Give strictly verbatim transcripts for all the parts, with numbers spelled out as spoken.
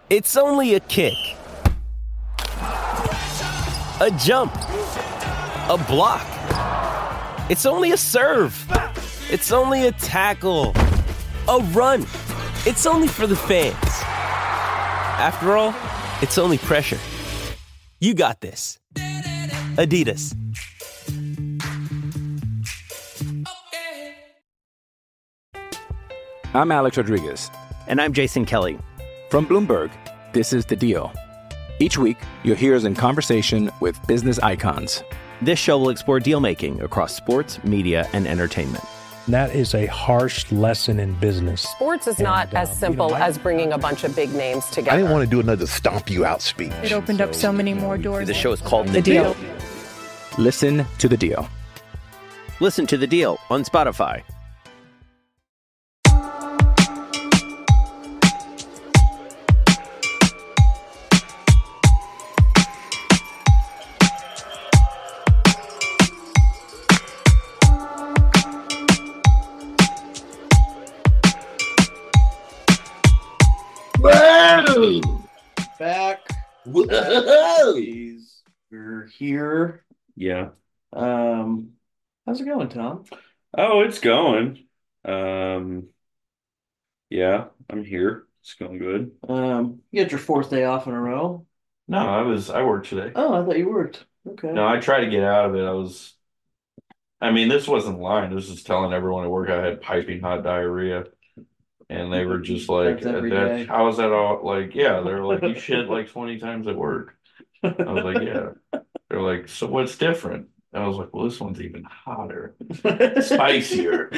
It's only a kick, a jump, a block. It's only a serve. It's only a tackle, a run. It's only for the fans. After all, it's only pressure. You got this. Adidas. I'm Alex Rodriguez. And I'm Jason Kelly. From Bloomberg, this is The Deal. Each week, you'll hear us in conversation with business icons. This show will explore deal-making across sports, media, and entertainment. That is a harsh lesson in business. Sports is not and, uh, as simple you know, I, as bringing a bunch of big names together. I didn't want to do another stomp you out speech. It opened up so many more doors. The show is called The, The deal. Deal. Listen to The Deal. Listen to The Deal on Spotify. Back. Whoa. We're here. Yeah. Um, how's it going, Tom? Oh, it's going. Um, yeah, I'm here. It's going good. Um, you had your fourth day off in a row. No, I was I worked today. Oh, I thought you worked. Okay. No, I tried to get out of it. I was I mean, this wasn't lying. This is telling everyone at work I had piping hot diarrhea. And they were just like, That's every that, day. how is that all? Like, yeah, they're like, you shit like twenty times at work. I was like, yeah. They're like, so what's different? And I was like, well, this one's even hotter, spicier.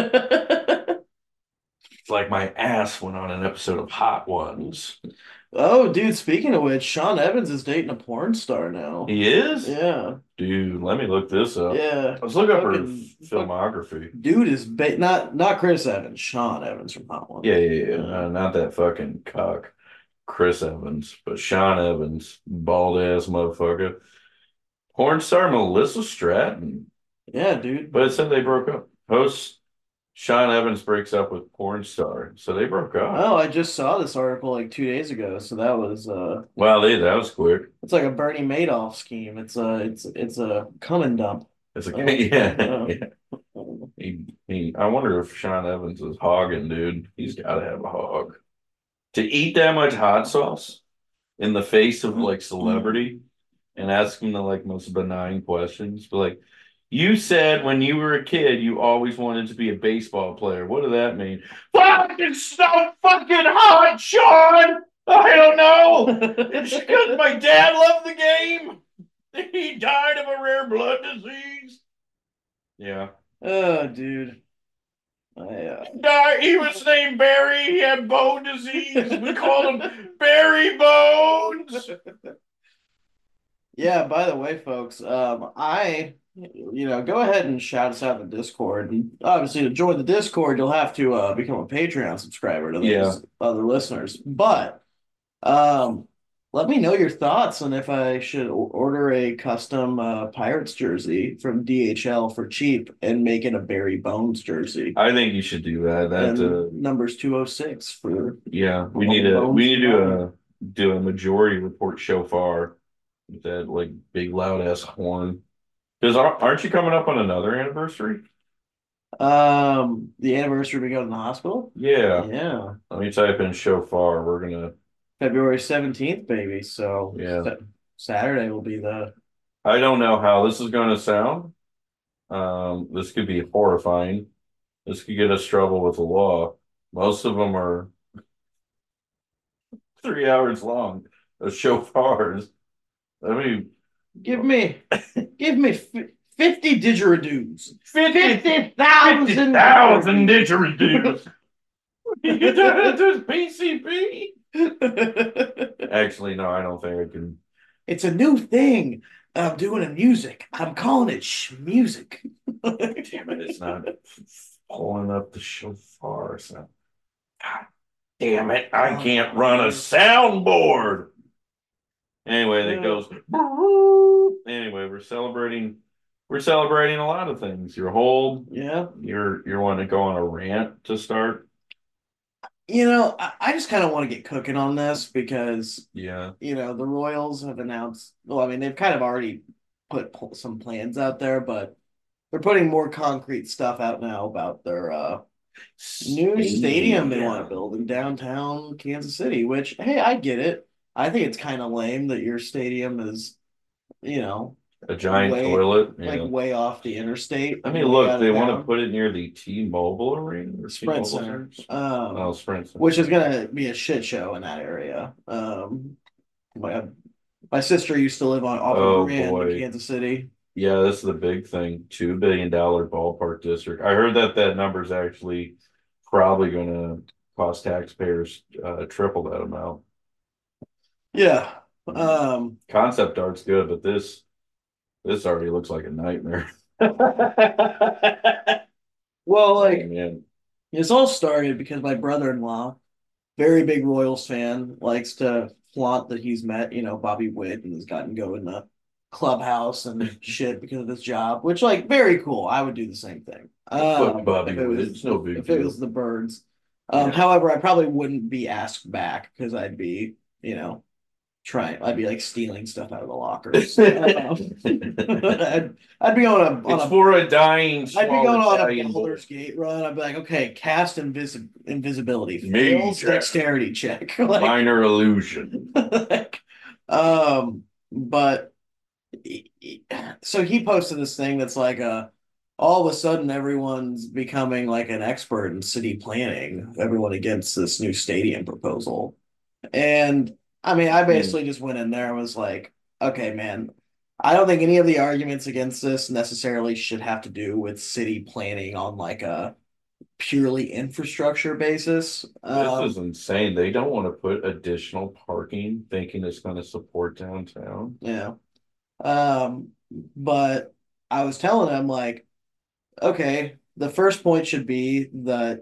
It's like my ass went on an episode of Hot Ones. Oh, dude, speaking of which, Sean Evans is dating a porn star now. He is? Yeah. Dude, let me look this up. Yeah. Let's look up her Fucking- filmography. Dude is ba- not not Chris Evans, Sean Evans from Hot Ones. Yeah, yeah, yeah. No, not that fucking cock, Chris Evans, but Sean Evans, bald ass motherfucker. Porn star Melissa Stratton. Yeah, dude. But it said they broke up. Host Sean Evans breaks up with porn star. So they broke up. Oh, I just saw this article like two days ago. So that was uh Wow, they that was quick. it's like a Bernie Madoff scheme. It's a it's it's a come and dump. It's a Oh, yeah. yeah. yeah. He, he, I wonder if Sean Evans is hogging, dude. He's got to have a hog. To eat that much hot sauce in the face of like celebrity and ask him the like most benign questions, but like, you said when you were a kid you always wanted to be a baseball player. What did that mean? Fucking so fucking hot, Sean. I don't know. It's because my dad loved the game. He died of a rare blood disease. Yeah. Oh, dude. I, uh, Died. He was named Barry. He had bone disease. We called him Barry Bones. yeah, by the way, folks, um, I, you know, go ahead and shout us out in the Discord. And obviously, to join the Discord, you'll have to uh, become a Patreon subscriber to those Yeah. other listeners. But um, let me know your thoughts on if I should o- order a custom uh, Pirates jersey from D H L for cheap and make it a Barry Bones jersey. I think you should do that. That And uh, number's two oh six for yeah, we need to we need to do a do a majority report shofar with that like big loud ass horn. Because aren't you coming up on another anniversary? um the anniversary we go to the hospital. Yeah. Yeah. Let me type in shofar. We're gonna. February seventeenth, baby. So Yeah. Sa- Saturday will be the I don't know how this is going to sound. Um, this could be horrifying. This could get us trouble with the law. Most of them are three hours long. Those shofars. I mean, give me give me f- fifty didgeridoos. fifty Fifty thousand thousand didgeridoos. You get that at this P C P? Actually, no, I don't think I can. It's a new thing I'm doing in music. I'm calling it sh- music. Damn it, it's not pulling up the shofar. So. God damn it, I can't run a soundboard. Anyway, that goes. Anyway, we're celebrating. We're celebrating a lot of things. Your hold. Yeah. You're you're wanting to go on a rant to start. You know, I, I just kind of want to get cooking on this because, Yeah. you know, the Royals have announced, well, I mean, they've kind of already put pl- some plans out there, but they're putting more concrete stuff out now about their uh, new stadium they want to build in downtown Kansas City, which, hey, I get it. I think it's kind of lame that your stadium is, you know, A giant way, toilet. like Yeah. way off the interstate. I mean, way look, out of they want to town. put it near the T-Mobile Arena or Sprint T-Mobile Center, um, Oh, Sprint Center. which is gonna be a shit show in that area. Um, my my sister used to live on off of Oh, Grand in boy. Kansas City. Yeah, this is the big thing. Two billion dollar ballpark district. I heard that that number is actually probably going to cost taxpayers uh, triple that amount. Yeah. Um, Concept art's good, but this this already looks like a nightmare. well, like Man, this all started because my brother-in-law, very big Royals fan, likes to flaunt that he's met, you know, Bobby Witt and has gotten to go in the clubhouse and shit because of his job, which like very cool. I would do the same thing. fuck Um, Bobby if it Witt. was It's no big if it deal. was the birds. Um, Yeah. however, I probably wouldn't be asked back because I'd be, you know, trying. I'd be like stealing stuff out of the lockers. Um, I'd, I'd be on a on It's a for a dying I'd be small going on a Italian boy. Baldur's Gate run. I'd be like, okay, cast invis invisibility, Major. fails dexterity check. like, Minor illusion. like, um, but so he posted this thing that's like a all of a sudden everyone's becoming like an expert in city planning, everyone against this new stadium proposal. And I mean, I basically just went in there and was like, okay, man, I don't think any of the arguments against this necessarily should have to do with city planning on like a purely infrastructure basis. This Um, is insane. They don't want to put additional parking, thinking it's going to support downtown. yeah. Um, but I was telling him like, okay, the first point should be that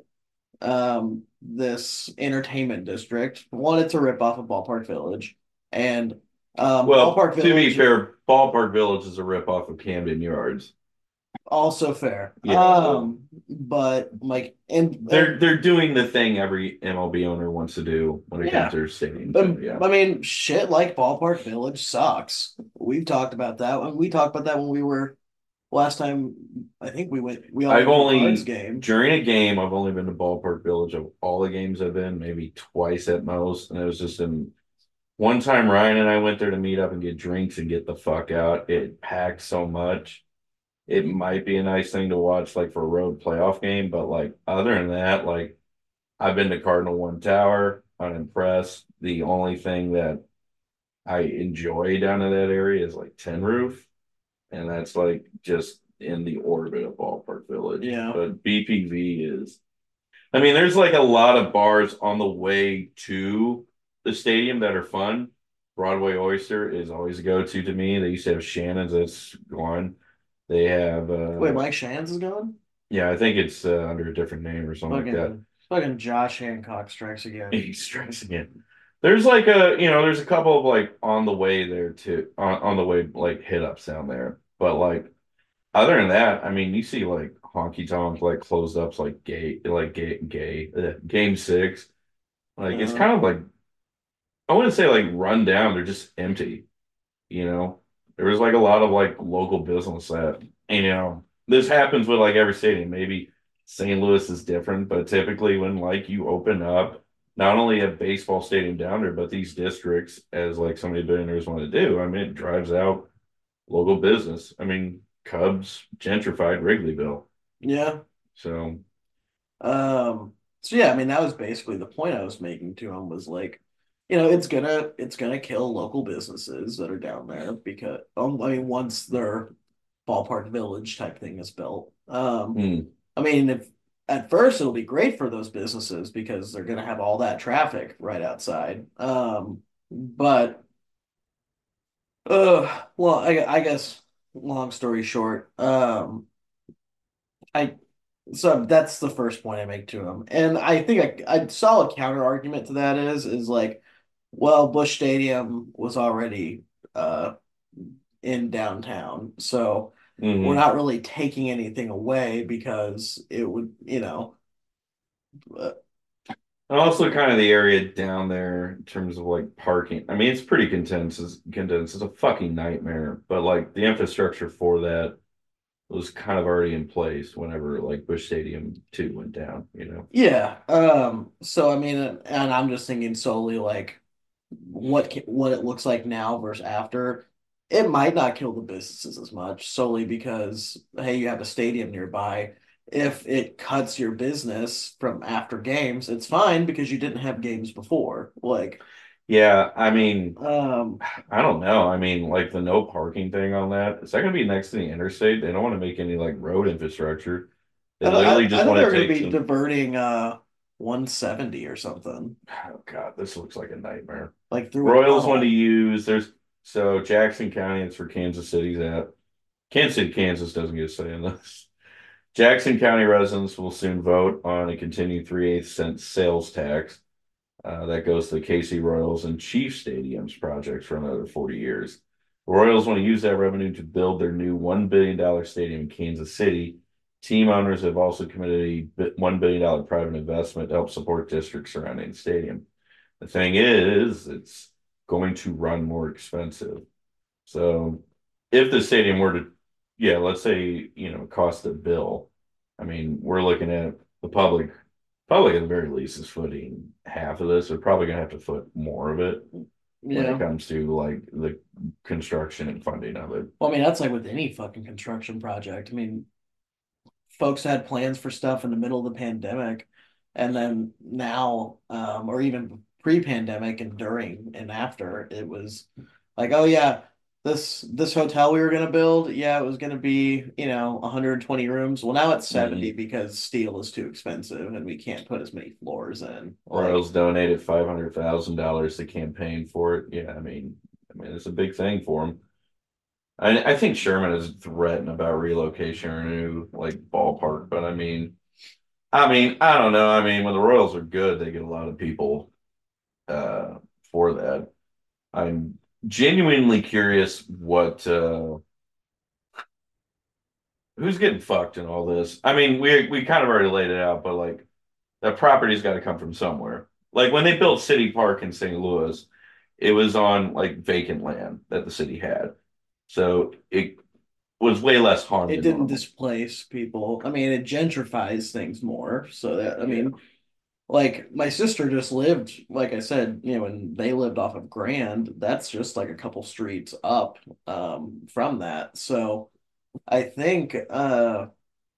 um this entertainment district wanted to rip off of Ballpark Village, and um Well, Ballpark to be Village fair, Ballpark Village is a ripoff of Camden Yards. also fair. Yeah. Um, but like, and They're they're doing the thing every M L B owner wants to do when it Yeah. comes to their stadium. but, Yeah. I mean, shit like Ballpark Village sucks. We've talked about that. When we talked about that when we were last time. I think we went. We all I've went to the only Cards game. during a game, I've only been to Ballpark Village of all the games I've been, maybe twice at most. And it was just in one time Ryan and I went there to meet up and get drinks and get the fuck out. It packed so much. It might be a nice thing to watch like for a road playoff game, but like other than that, like I've been to Cardinal One Tower, unimpressed. The only thing that I enjoy down in that area is like Tin Roof, and that's like just in the orbit of Ballpark Village. Yeah. But B P V is, I mean, there's like a lot of bars on the way to the stadium that are fun. Broadway Oyster is always a go-to to me. They used to have Shannon's, that's gone. They have uh Wait, Mike Shands is gone. yeah, I think it's uh, under a different name or something like that. Fucking, fucking Josh Hancock strikes again. He's stressing it. There's like a, you know, there's a couple of like on the way there too, on, on the way like hit ups down there. But like other than that, I mean, you see like honky tonk like closed ups like gay, like gay, gay, uh, game six. Like it's Uh-huh. kind of like, I wouldn't say like run down, they're just empty, you know. There was like a lot of like local business that, you know, this happens with like every stadium. Maybe Saint Louis is different, but typically when like you open up not only a baseball stadium down there, but these districts, as like so many billionaires want to do, I mean, it drives out local business. I mean, Cubs gentrified Wrigleyville. Yeah. So, Um, so yeah, I mean that was basically the point I was making to him was like, you know, it's gonna it's gonna kill local businesses that are down there because um, I mean once their Ballpark Village type thing is built. Um, hmm. I mean if at first it'll be great for those businesses because they're gonna have all that traffic right outside. Um, but uh, well, I I guess long story short, um, I so that's the first point I make to him. And I think a, a solid counter argument to that is is like, well, Busch Stadium was already uh in downtown. So Mhm. we're not really taking anything away because it would, you know, uh, And also kind of the area down there in terms of like parking. I mean, it's pretty condensed. It's condensed. It's a fucking nightmare. But like the infrastructure for that was kind of already in place whenever like Busch Stadium two went down, you know. Yeah. Um, so I mean, and I'm just thinking solely like what ca- what it looks like now versus after. It might not kill the businesses as much solely because hey, you have a stadium nearby. If it cuts your business from after games, it's fine because you didn't have games before. Like, Yeah, I mean, um, I don't know. I mean, like the no parking thing on that, is that going to be next to the interstate? They don't want to make any like road infrastructure. They I, I, literally I just thought want they to were going to take be some. diverting uh one seventy or something, Oh God, this looks like a nightmare. like through a Royals want to tunnel. use there's so Jackson County, it's where Kansas City's at. Kansas City, Kansas doesn't get a say in this. Jackson County residents will soon vote on a continued three eighths cent sales tax. Uh, that goes to the K C Royals and Chiefs stadiums projects for another forty years. The Royals want to use that revenue to build their new one billion dollars stadium in Kansas City. Team owners have also committed a one billion dollars private investment to help support districts surrounding the stadium. The thing is, it's going to run more expensive. So if the stadium were to, yeah, let's say, you know, cost a bill, I mean, we're looking at the public, public at the very least is footing half of this. They're probably gonna have to foot more of it when it Yeah. comes to like the construction and funding of it. Well, I mean, that's like with any fucking construction project. I mean, folks had plans for stuff in the middle of the pandemic, and then now, um, or even pre-pandemic and during and after, it was like, oh yeah, this this hotel we were gonna build, yeah, it was gonna be, you know, one hundred twenty rooms. Well, now it's seventy because steel is too expensive and we can't put as many floors in. Like, Royals donated five hundred thousand dollars to campaign for it. Yeah, I mean, I mean, it's a big thing for them. I, I think Sherman is threatened about relocation or new like ballpark, but I mean, I mean, I don't know. I mean, when the Royals are good, they get a lot of people uh, for that. I'm genuinely curious what uh, who's getting fucked in all this. I mean, we we kind of already laid it out, but like that property's got to come from somewhere. Like when they built City Park in Saint Louis, it was on like vacant land that the city had, so it was way less harm it than didn't normal. displace people. I mean, it gentrifies things more. So that, I Yeah. mean, like my sister just lived, like I said, you know, and they lived off of Grand. That's just like a couple streets up um from that. So I think uh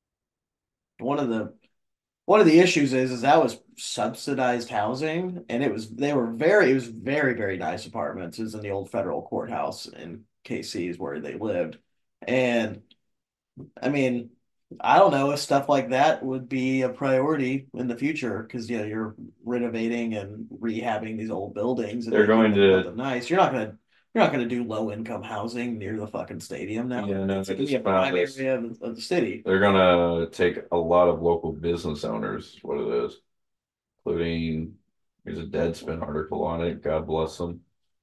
one of the one of the issues is is that was subsidized housing and it was they were very it was very, very nice apartments. It was in the old federal courthouse in K C is where they lived. And I mean, I don't know if stuff like that would be a priority in the future because you know you're renovating and rehabbing these old buildings and They're making going them to, something nice. You're not gonna you're not gonna do low income housing near the fucking stadium now. yeah, no, It's I gonna just be a found prime this. area of, of the city. They're gonna take a lot of local business owners, what it is, including there's a Deadspin article on it. God bless them.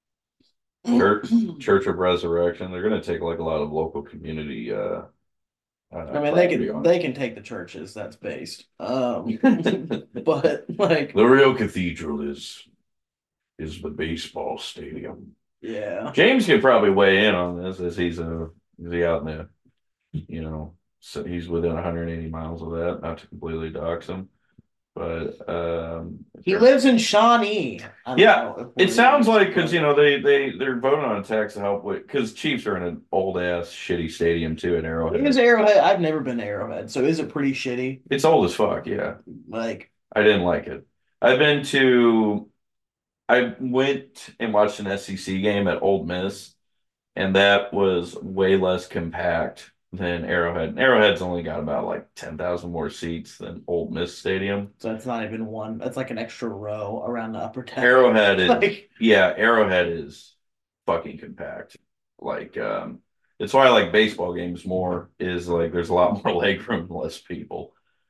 Church Church of Resurrection. They're gonna take like a lot of local community uh, uh I mean, they property can on they can take the churches. That's based. Um, but like, the real cathedral is is the baseball stadium. yeah, James could probably weigh in on this as he's a is he out in the you know so he's within one hundred eighty miles of that, not to completely dox him. But um he lives in Shawnee. I don't yeah, know it if sounds we're- like because you know they they they're voting on a tax to help with because Chiefs are in an old ass shitty stadium too in Arrowhead. Is Arrowhead? I've never been to Arrowhead, so is it pretty shitty? It's old as fuck. Yeah, Like, I didn't like it. I've been to I went and watched an S E C game at Old Miss, and that was way less compact than Arrowhead. And Arrowhead's only got about like ten thousand more seats than Old Miss Stadium. so it's not even one. That's like an extra row around the upper deck. Arrowhead is, Like, yeah, Arrowhead is fucking compact. Like, um, it's why I like baseball games more, is like there's a lot more leg room, less people.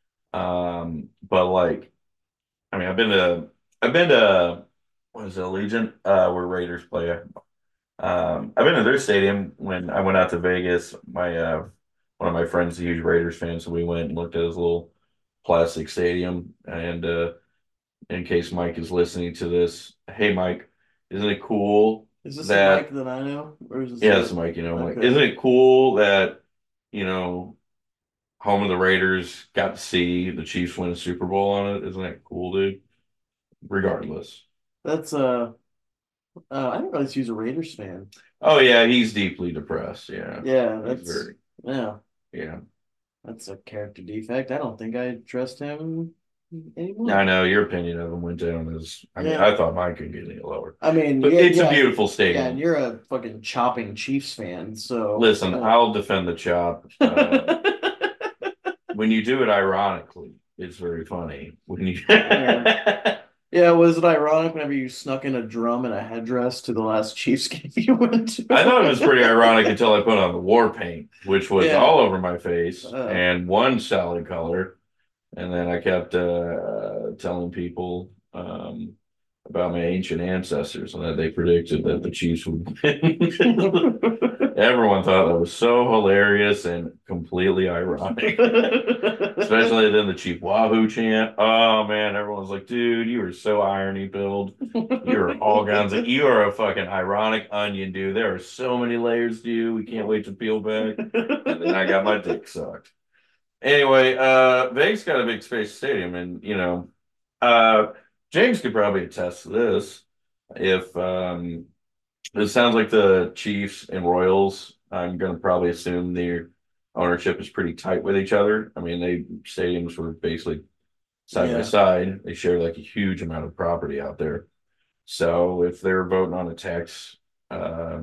Um, but like, I mean, I've been to, I've been to, what is it, Allegiant, uh, where Raiders play. Um, I've been to their stadium when I went out to Vegas. My uh, one of my friends is a huge Raiders fan, so we went and looked at his little plastic stadium, and uh, in case Mike is listening to this. Hey, Mike, isn't it cool Is this that? a Mike that I know, or is this Yeah, a- it's Mike. You know, Mike. Okay. Isn't it cool that you know, home of the Raiders got to see the Chiefs win a Super Bowl on it? Isn't that cool, dude? Regardless. That's uh, uh I didn't realize he was a Raiders fan. Oh yeah, he's deeply depressed. Yeah, Yeah, he's that's very. yeah, Yeah, that's a character defect. I don't think I trust him anymore. I know your opinion of him went down as. I mean, Yeah. I thought mine could get any lower. I mean, But yeah, it's yeah, a beautiful yeah, stadium. and you're a fucking chopping Chiefs fan, so Listen, uh, I'll defend the chop. Uh, when you do it ironically, it's very funny. When you, yeah, was it ironic whenever you snuck in a drum and a headdress to the last Chiefs game you went to? I thought it was pretty ironic until I put on the war paint, which was Yeah. all over my face Uh. and one solid color. And then I kept uh, telling people um, about my ancient ancestors and that they predicted that the Chiefs would win. Everyone thought that was so hilarious and completely ironic. Especially then the Chief Wahoo chant. Oh man, everyone's like, dude, you are so irony filled. You're all kinds of you are a fucking ironic onion, dude. There are so many layers to you. We can't wait to peel back. And then I got my dick sucked. Anyway, uh Vegas got a big space stadium, and you know, uh James could probably attest to this. If um it sounds like the Chiefs and Royals, I'm gonna probably assume their ownership is pretty tight with each other. I mean, they stadiums were basically side Yeah. by side. They share like a huge amount of property out there. So if they're voting on a tax uh,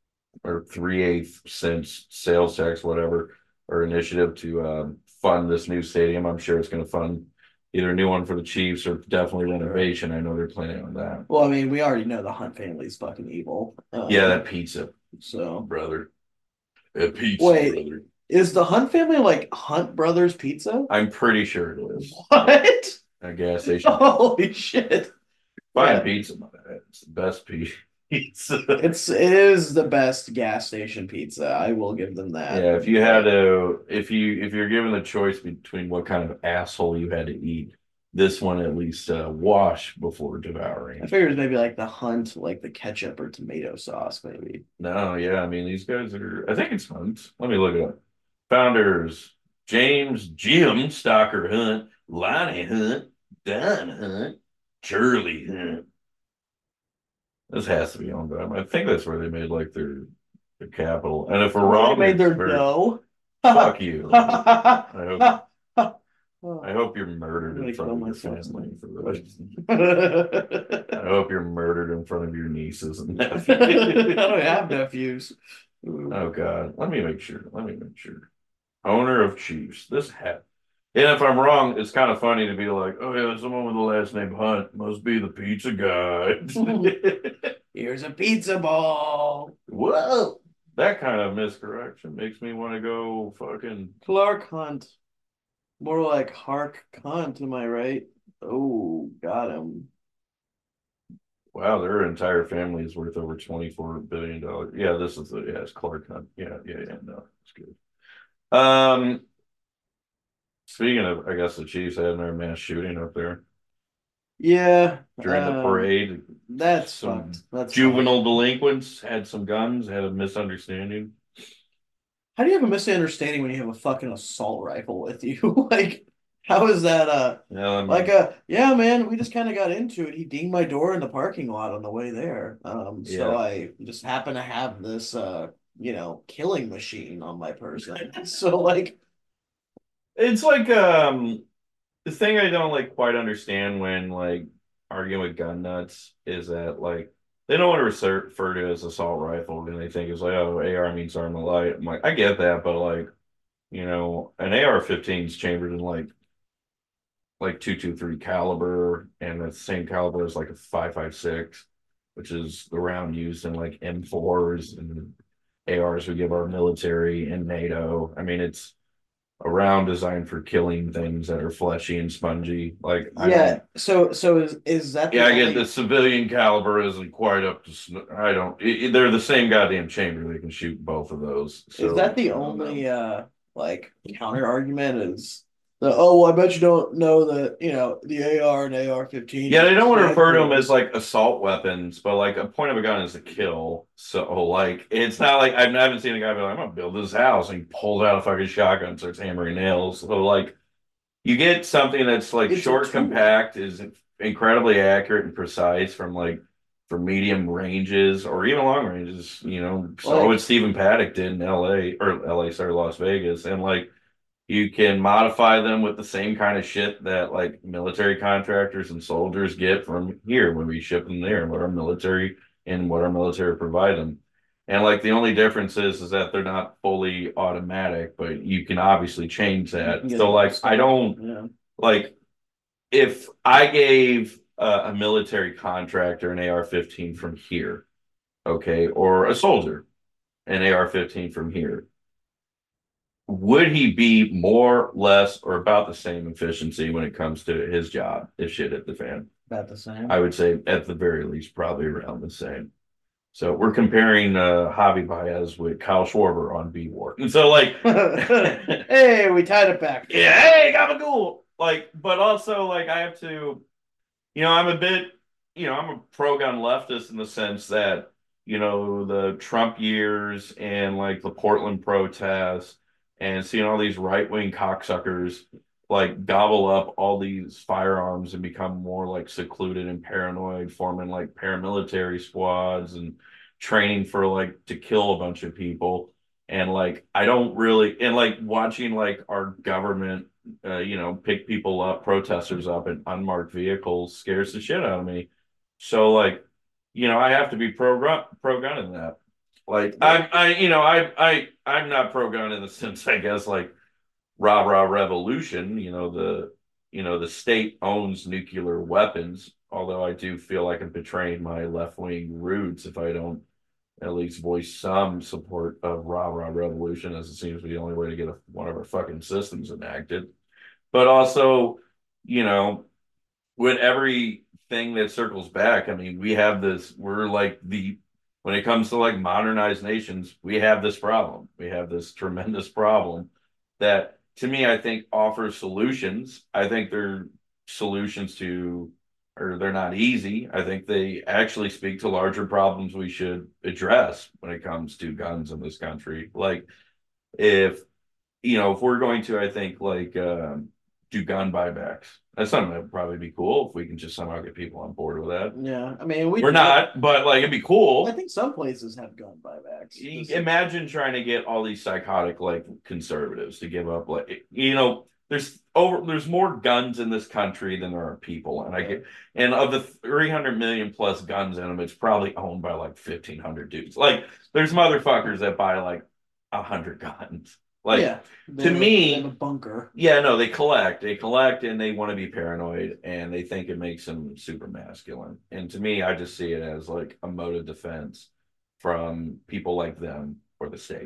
or three eighth cents sales tax, whatever, or initiative to um, fund this new stadium, I'm sure it's going to fund either a new one for the Chiefs or definitely renovation. I know they're planning on that. Well, I mean, we already know the Hunt family's fucking evil. Um, Yeah, that pizza, So, brother. That pizza, Wait. brother. is the Hunt family like Hunt Brothers Pizza? I'm pretty sure it is. What? A gas station. Holy shit! Fine Yeah. pizza, my bad. It's the best pizza. It's it is the best gas station pizza. I will give them that. Yeah, if you had to, if you if you're given the choice between what kind of asshole you had to eat, this one at least uh, wash before I devouring. figured maybe like the Hunt, like the ketchup or tomato sauce, maybe. No, yeah, I mean these guys are. I think it's Hunt. Let me look it up. Founders: James, Jim Stocker Hunt, Lonnie Hunt, Don Hunt, Shirley Hunt. This has to be owned by them. I think that's where they made like their their capital. And if we're wrong, They made their it's very- dough. Fuck you. I hope Oh. I hope you're murdered I'm in gonna front kill of your myself. family for the reason. I hope you're murdered in front of your nieces and nephews. I don't have nephews. Oh God. Let me make sure. Let me make sure. Owner of Chiefs. This hat. And if I'm wrong, it's kind of funny to be like, oh yeah, someone with the last name Hunt must be the pizza guy. Here's a pizza ball. Whoa. That kind of miscorrection makes me want to go fucking Clark Hunt. More like Hark Hunt, am I right? Oh, got him. wow, their entire family is worth over twenty-four billion dollars. Yeah, this is the yeah, it's Clark Hunt. Yeah, yeah, yeah, no, it's good. Um speaking of, I guess the Chiefs had their mass shooting up there Yeah. during the um, parade. That's Some fucked. That's Juvenile fucked. delinquents had some guns, had a misunderstanding. How do you have a misunderstanding when you have a fucking assault rifle with you? Like, how is that uh Yeah, I mean, like uh yeah, man, we just kind of got into it. He dinged my door in the parking lot on the way there. Um, so Yeah. I just happen to have this uh, you know, killing machine on my person. So like it's like um the thing I don't like quite understand when like arguing with gun nuts is that like they don't want to refer, refer to it as assault rifle and they think it's like, oh, A R means arm of light. I'm like, I get that, but like, you know, an A R fifteen is chambered in like like two twenty-three caliber, and that's the same caliber as like a five five six, which is the round used in like M fours and A Rs we give our military and NATO. I mean, it's a round designed for killing things that are fleshy and spongy. Like, I yeah, don't- so so is is that the yeah, I only- get the civilian caliber isn't quite up to. sn- I don't. It, it- they're the same goddamn chamber. They can shoot both of those. So, is that the I don't only know. uh like counter argument is The, oh, well, I bet you don't know that, you know, the A R and A R fifteen. Yeah, they don't want to stand refer to for- them as like assault weapons, but like a point of a gun is a kill. So like it's not like I've, I haven't seen a guy be like, I'm gonna build this house and he pulls out a fucking shotgun and starts hammering nails. So like you get something that's like It's a short, tool. compact, is incredibly accurate and precise from like for medium ranges or even long ranges. You know, so Like- what Stephen Paddock did in L A or L A, sorry, Las Vegas, and like. You can modify them with the same kind of shit that like military contractors and soldiers get from here when we ship them there, and what our military and what our military provide them. And like the only difference is is that they're not fully automatic, but you can obviously change that. Yeah, So like I don't Yeah. like if I gave uh, a military contractor an A R fifteen from here, okay, or a soldier an A R fifteen from here, would he be more, less, or about the same efficiency when it comes to his job if shit hit the fan? About the same. I would say at the very least, probably around the same. So we're comparing uh, Javi Baez with Kyle Schwarber on B War. And so like, Hey, we tied it back. yeah, hey, gabagool. Like, but also like I have to, you know, I'm a bit, you know, I'm a pro-gun leftist in the sense that, you know, the Trump years and like the Portland protests and seeing all these right-wing cocksuckers like gobble up all these firearms and become more like secluded and paranoid, forming like paramilitary squads and training for like to kill a bunch of people. And like I don't really and like watching like our government uh, you know, pick people up, protesters up in unmarked vehicles scares the shit out of me. So like, you know, I have to be pro pro gun in that. Like I I you know, I I I'm not pro gun in the sense I guess like rah rah revolution, you know, the you know, the state owns nuclear weapons, although I do feel like I'm betraying my left wing roots if I don't at least voice some support of rah rah revolution, as it seems to be the only way to get a, one of our fucking systems enacted. But also, you know, with everything that circles back, I mean, we have this, we're like the, when it comes to like modernized nations, we have this problem. We have this tremendous problem that to me, I think offers solutions. I think they're solutions to, or they're not easy. I think they actually speak to larger problems we should address when it comes to guns in this country. Like if, you know, if we're going to, I think like um, do gun buybacks, that's something that would probably be cool if we can just somehow get people on board with that. Yeah, I mean, we We're not, but like it'd be cool. I think some places have gun buybacks. You imagine trying to get all these psychotic like conservatives to give up like you know there's over there's more guns in this country than there are people and I get and of the three hundred million plus guns in them it's probably owned by like fifteen hundred dudes. Like there's motherfuckers that buy like a hundred guns. Like yeah, they to have a- me- they have a bunker. yeah, no, they collect. They collect and they want to be paranoid and they think it makes them super masculine. And to me, I just see it as like a mode of defense from people like them or the state.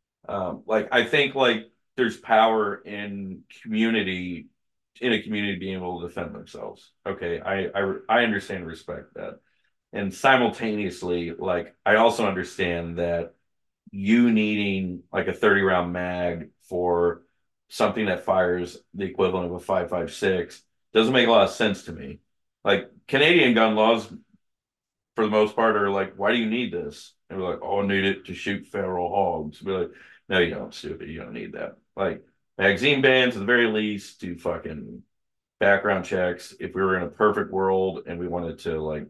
Um, like I think like there's power in community, in a community being able to defend themselves. Okay, I I, I understand and respect that. And simultaneously, like I also understand that you needing like a thirty round mag for something that fires the equivalent of a five five six doesn't make a lot of sense to me. Like Canadian gun laws, for the most part, are like, why do you need this? And we're like, oh, I need it to shoot feral hogs. We're like, no, you don't, stupid. You don't need that. Like magazine bans, at the very least, do fucking background checks. If we were in a perfect world and we wanted to like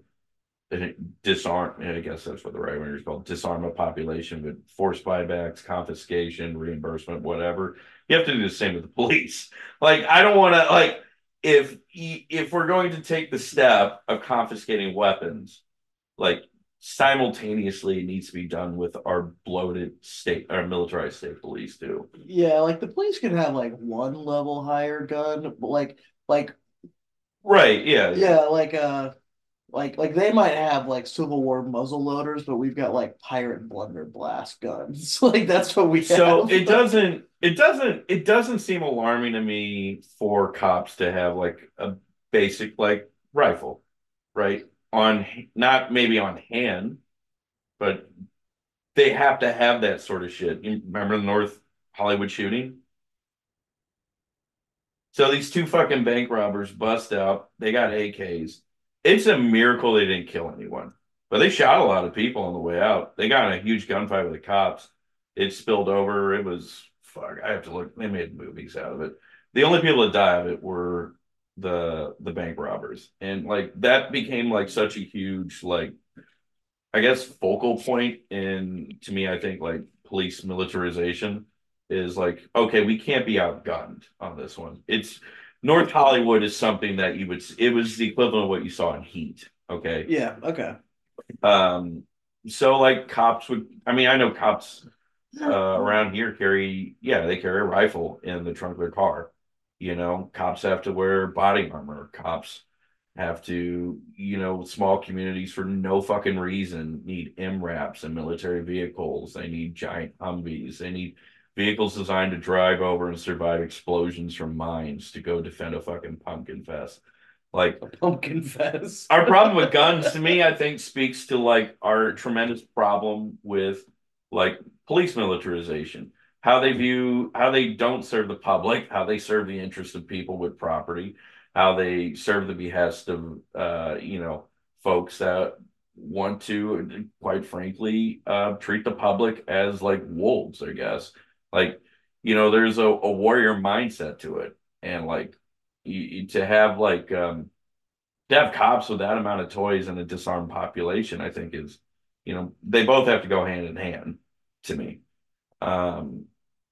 disarm, I guess that's what the right wingers call disarm a population with forced buybacks, confiscation, reimbursement, whatever. You have to do the same with the police. Like, I don't want to like if if we're going to take the step of confiscating weapons, like simultaneously it needs to be done with our bloated state, our militarized state police too. Yeah, like the police could have like one level higher gun, but like like Right? Yeah. yeah, like uh like like they might have like Civil War muzzle loaders, but we've got like pirate blunderblast guns. Like that's what we So have. it doesn't it doesn't it doesn't seem alarming to me for cops to have like a basic like rifle, right? On not maybe on hand, but they have to have that sort of shit. You remember the North Hollywood shooting? So these two fucking bank robbers bust out. They got A Ks. It's a miracle they didn't kill anyone, but they shot a lot of people on the way out. They got in a huge gunfight with the cops. It spilled over. It was fuck. I have to look. They made movies out of it. The only people that died of it were the the bank robbers, and like that became like such a huge like I guess focal point in to me. I think like police militarization is like okay, we can't be outgunned on this one. It's North Hollywood is something that you would. It was the equivalent of what you saw in Heat. Okay. Yeah. Okay. Um. So like cops would. I mean, I know cops uh, around here carry. Yeah, they carry a rifle in the trunk of their car. You know, cops have to wear body armor. Cops have to, you know, small communities for no fucking reason need M RAPs and military vehicles. They need giant Humvees. They need vehicles designed to drive over and survive explosions from mines to go defend a fucking pumpkin fest. Like Pumpkin fest. our problem with guns, to me, I think speaks to like our tremendous problem with like police militarization. How they view, how they don't serve the public, how they serve the interest of people with property, how they serve the behest of, uh, you know, folks that want to, quite frankly, uh, treat the public as like wolves, I guess. Like, you know, there's a, a warrior mindset to it. And like, you, you- to have like, um, to have cops with that amount of toys and a disarmed population, I think is, you know, they both have to go hand in hand to me. Um,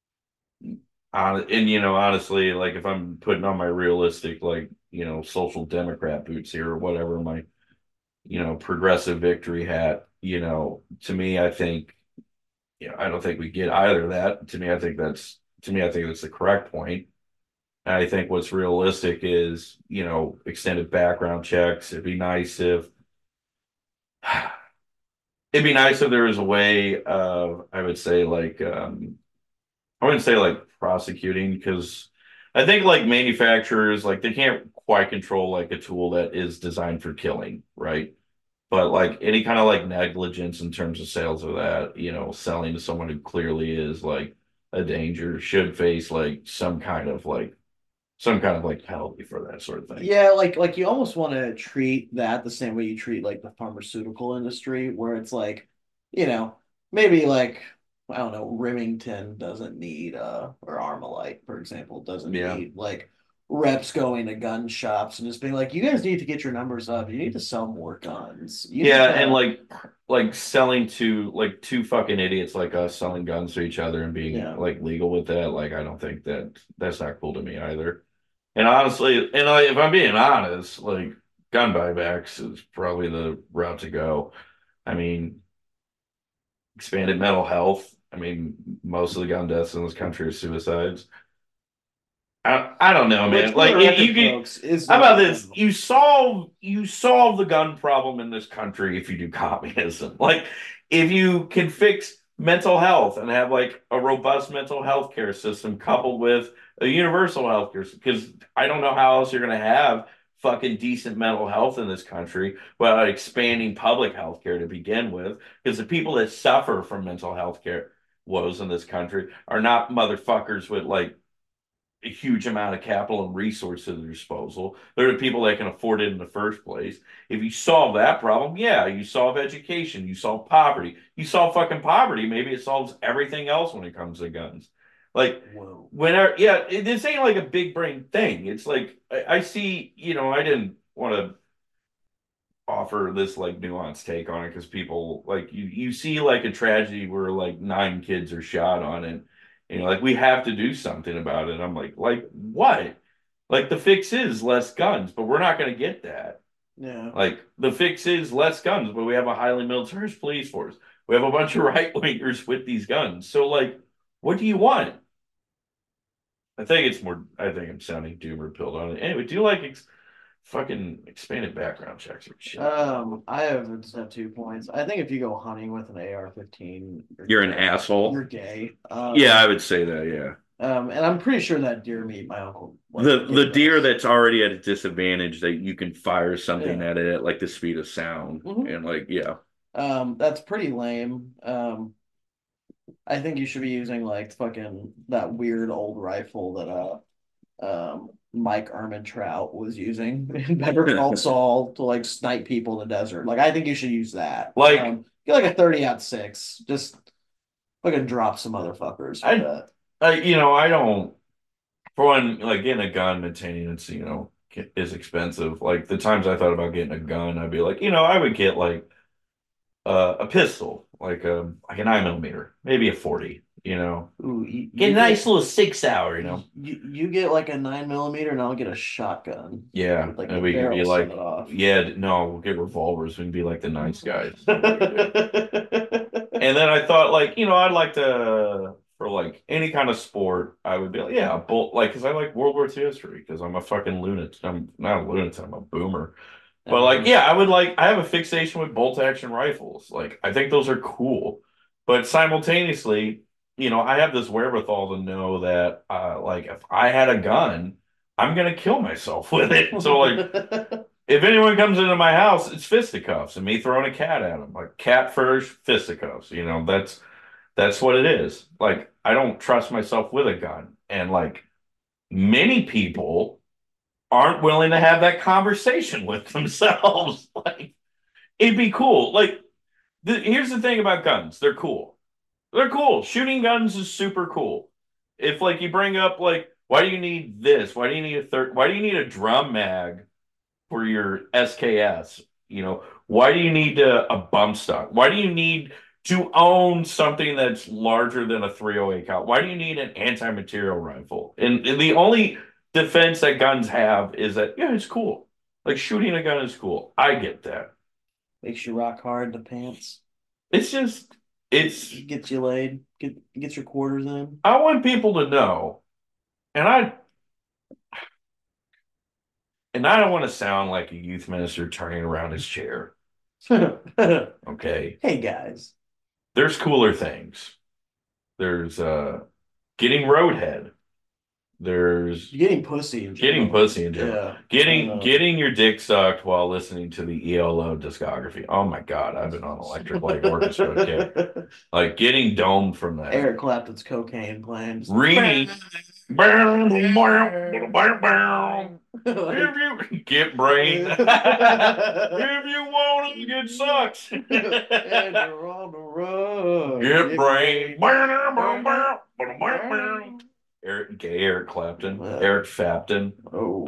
Uh, and you know, honestly, like if I'm putting on my realistic, like you know, social democrat boots here or whatever, my you know, progressive victory hat, you know, to me, I think, you know, I don't think we get either of that. To me, I think that's to me, I think that's the correct point. And I think what's realistic is, you know, extended background checks. It'd be nice if it'd be nice if there was a way of, I would say, like, um, I wouldn't say like prosecuting because I think like manufacturers like they can't quite control like a tool that is designed for killing, right? But like any kind of like negligence in terms of sales of that, you know, selling to someone who clearly is like a danger should face like some kind of like some kind of like penalty for that sort of thing. Yeah, like like you almost want to treat that the same way you treat like the pharmaceutical industry, where it's like, you know, maybe like I don't know, Remington doesn't need uh or Armalite, for example, doesn't Yeah. need like reps going to gun shops and just being like, you guys need to get your numbers up. You need to sell more guns. You Yeah, need to- and like like selling to like two fucking idiots like us selling guns to each other and being Yeah. like legal with that, like I don't think that that's not cool to me either. And honestly, and like, if I'm being honest, like gun buybacks is probably the route to go. I mean, expanded mental health. I mean, most of the gun deaths in this country are suicides. I I don't know, man. Which, Like for the you, record, you can. folks, is How about not- this? You solve you solve the gun problem in this country if you do communism. Like if you can fix mental health and have like a robust mental health care system coupled with a universal health care, because I don't know how else you're gonna have fucking decent mental health in this country without expanding public health care to begin with. Because the people that suffer from mental health care woes in this country are not motherfuckers with like a huge amount of capital and resources at their disposal. They're the people that can afford it in the first place. If you solve that problem, yeah, you solve education, you solve poverty, you solve fucking poverty. Maybe it solves everything else when it comes to guns. Like, Whoa. whenever, yeah, it, this ain't like a big brain thing. It's like, I, I see, you know, I didn't want to offer this like nuanced take on it because people like you, you see like a tragedy where like nine kids are shot on it. You know, like we have to do something about it. I'm like, like what? Like the fix is less guns, but we're not going to get that. Yeah. Like the fix is less guns, but we have a highly militarized police force. We have a bunch of right wingers with these guns. So like, what do you want? I think it's more. I think I'm sounding doomer pilled on it. Anyway, do you like ex- fucking expanded background checks or shit? Um, I have just have two points. I think if you go hunting with an A R fifteen, You're an asshole. You're gay. Um, Yeah, I would say that. Yeah. Um, and I'm pretty sure that deer meat my uncle. like, The the gave deer us. that's already at a disadvantage that you can fire something Yeah. at it at like the speed of sound Mhm. and like yeah. Um, that's pretty lame. Um, I think you should be using like fucking that weird old rifle that uh um Mike Ehrmantraut was using in Better Call Saul to like snipe people in the desert. Like I think you should use that. Like um, get like a thirty out six. Just fucking drop some motherfuckers. I, that. I, you know, I don't. For one, like getting a gun, maintaining it's you know is expensive. Like the times I thought about getting a gun, I'd be like, you know, I would get like uh, a pistol, like a like a nine millimeter, maybe a forty. You know, Ooh, you, get you a nice get, little six hour. You know, you, you get like a nine millimeter, and I'll get a shotgun. yeah, With, like and a we could be barrel like, set off. yeah, no, we'll get revolvers. We can be like the nice guys. And then I thought, like, you know, I'd like to, for like any kind of sport, I would be like, yeah, bolt, like, because I like World War Two history, because I'm a fucking lunatic. I'm not a lunatic, I'm a boomer. But like, yeah, I would like, I have a fixation with bolt action rifles. Like, I think those are cool. But simultaneously, you know, I have this wherewithal to know that, uh, like, if I had a gun, I'm gonna kill myself with it. So, like, if anyone comes into my house, it's fisticuffs and me throwing a cat at them, like cat first, fisticuffs. You know, that's that's what it is. Like, I don't trust myself with a gun, and like many people aren't willing to have that conversation with themselves. Like, it'd be cool. Like, the, here's the thing about guns: they're cool. They're cool. Shooting guns is super cool. If like you bring up like, why do you need this? Why do you need a third? Why do you need a drum mag for your S K S? You know, why do you need a, a bump stock? Why do you need to own something that's larger than a three oh eight cal? Why do you need an anti-material rifle? And, and the only defense that guns have is that, yeah, it's cool. Like shooting a gun is cool. I get that. Makes you rock hard in the pants. It's just, it's. Gets you laid. Get, gets your quarters in. I want people to know, and I And I don't want to sound like a youth minister turning around his chair. Okay. Hey, guys. There's cooler things. There's uh, getting roadhead. There's getting pussy in general. Getting pussy in general. Yeah. Getting getting your dick sucked while listening to the E L O discography. Oh my God, I've been on Electric Light Orchestra. Okay. Like getting domed from that. Eric Clapton's cocaine playing. Reading. If you get brain, if you want to get sucked, and you're on the road, get brain. Eric, gay Eric Clapton, uh, Eric Fapton. Oh,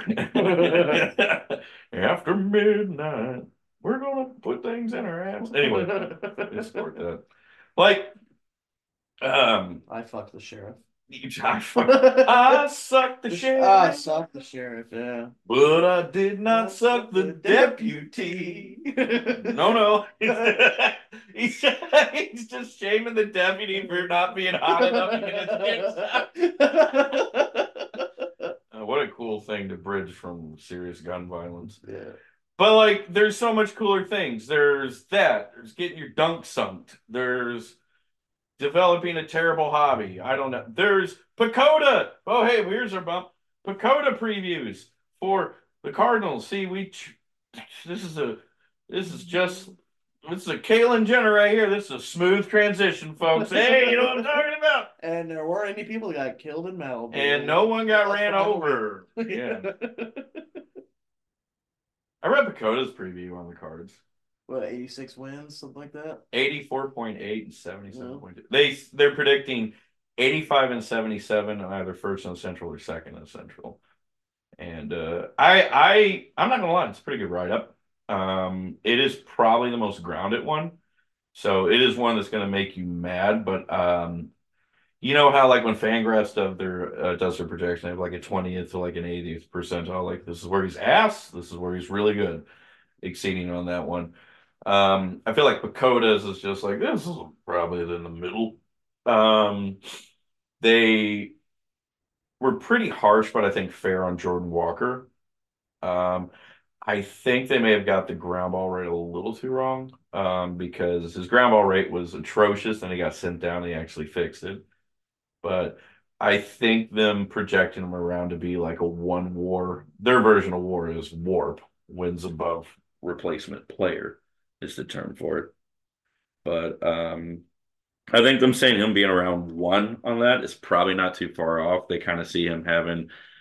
after midnight, we're gonna put things in our ass. Anyway, support that. Like, um, I fucked the sheriff. I, fuck, I sucked the sheriff. I sucked the sheriff, yeah. But I did not suck the deputy. No, no. he's, he's just shaming the deputy for not being hot enough to get his dick sucked. uh, what a cool thing to bridge from serious gun violence. Yeah. But, like, there's so much cooler things. There's that. There's getting your dunk sunked. There's developing a terrible hobby. I don't know. There's Pacoda. Oh, hey, here's our bump. Pacoda previews for the Cardinals. See, we this is a this is just this is a Kalen Jenner right here. This is a smooth transition, folks. Hey, you know what I'm talking about? And there weren't any people that got killed in Malibu. And no one got ran over. Yeah. I read Pacoda's preview on the Cards. What, eighty-six wins, something like that? eighty-four point eight and seventy-seven point two. They they're predicting eighty-five and seventy-seven on either first and Central or second and Central. And uh, I I I'm not gonna lie, it's a pretty good write-up. Um, it is probably the most grounded one. So it is one that's gonna make you mad, but um, you know how like when Fangraphs does their uh, does their projection, they have like a twentieth to like an eightieth percentile. Like this is where he's ass, this is where he's really good, exceeding on that one. Um, I feel like Pacoda's is just like, this is probably in the middle. Um, they were pretty harsh, but I think fair on Jordan Walker. Um, I think they may have got the ground ball rate a little too wrong, um, because his ground ball rate was atrocious and he got sent down and he actually fixed it. But I think them projecting him around to be like a one war, their version of war is warp, wins above replacement player is the term for it. But um, I think them saying him being around one on that is probably not too far off. They kind of see him having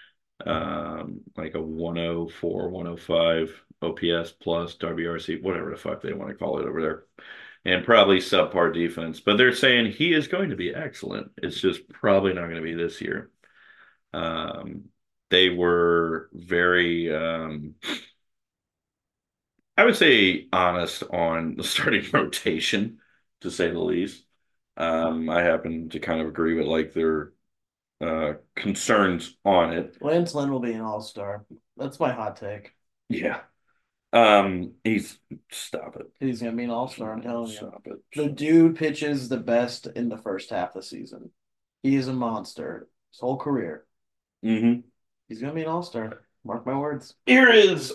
um, like a one oh four, one oh five O P S plus W R C, whatever the fuck they want to call it over there, and probably subpar defense. But they're saying he is going to be excellent. It's just probably not going to be this year. Um, they were very, um, I would say, honest on the starting rotation, to say the least. Um, I happen to kind of agree with like their uh, concerns on it. Lance Lynn will be an all-star. That's my hot take. Yeah. Um, he's stop it. He's gonna be an all-star, I'm telling you. Stop it. The dude pitches the best in the first half of the season. He is a monster. His whole career. Mm-hmm. He's gonna be an all-star. Mark my words. Here is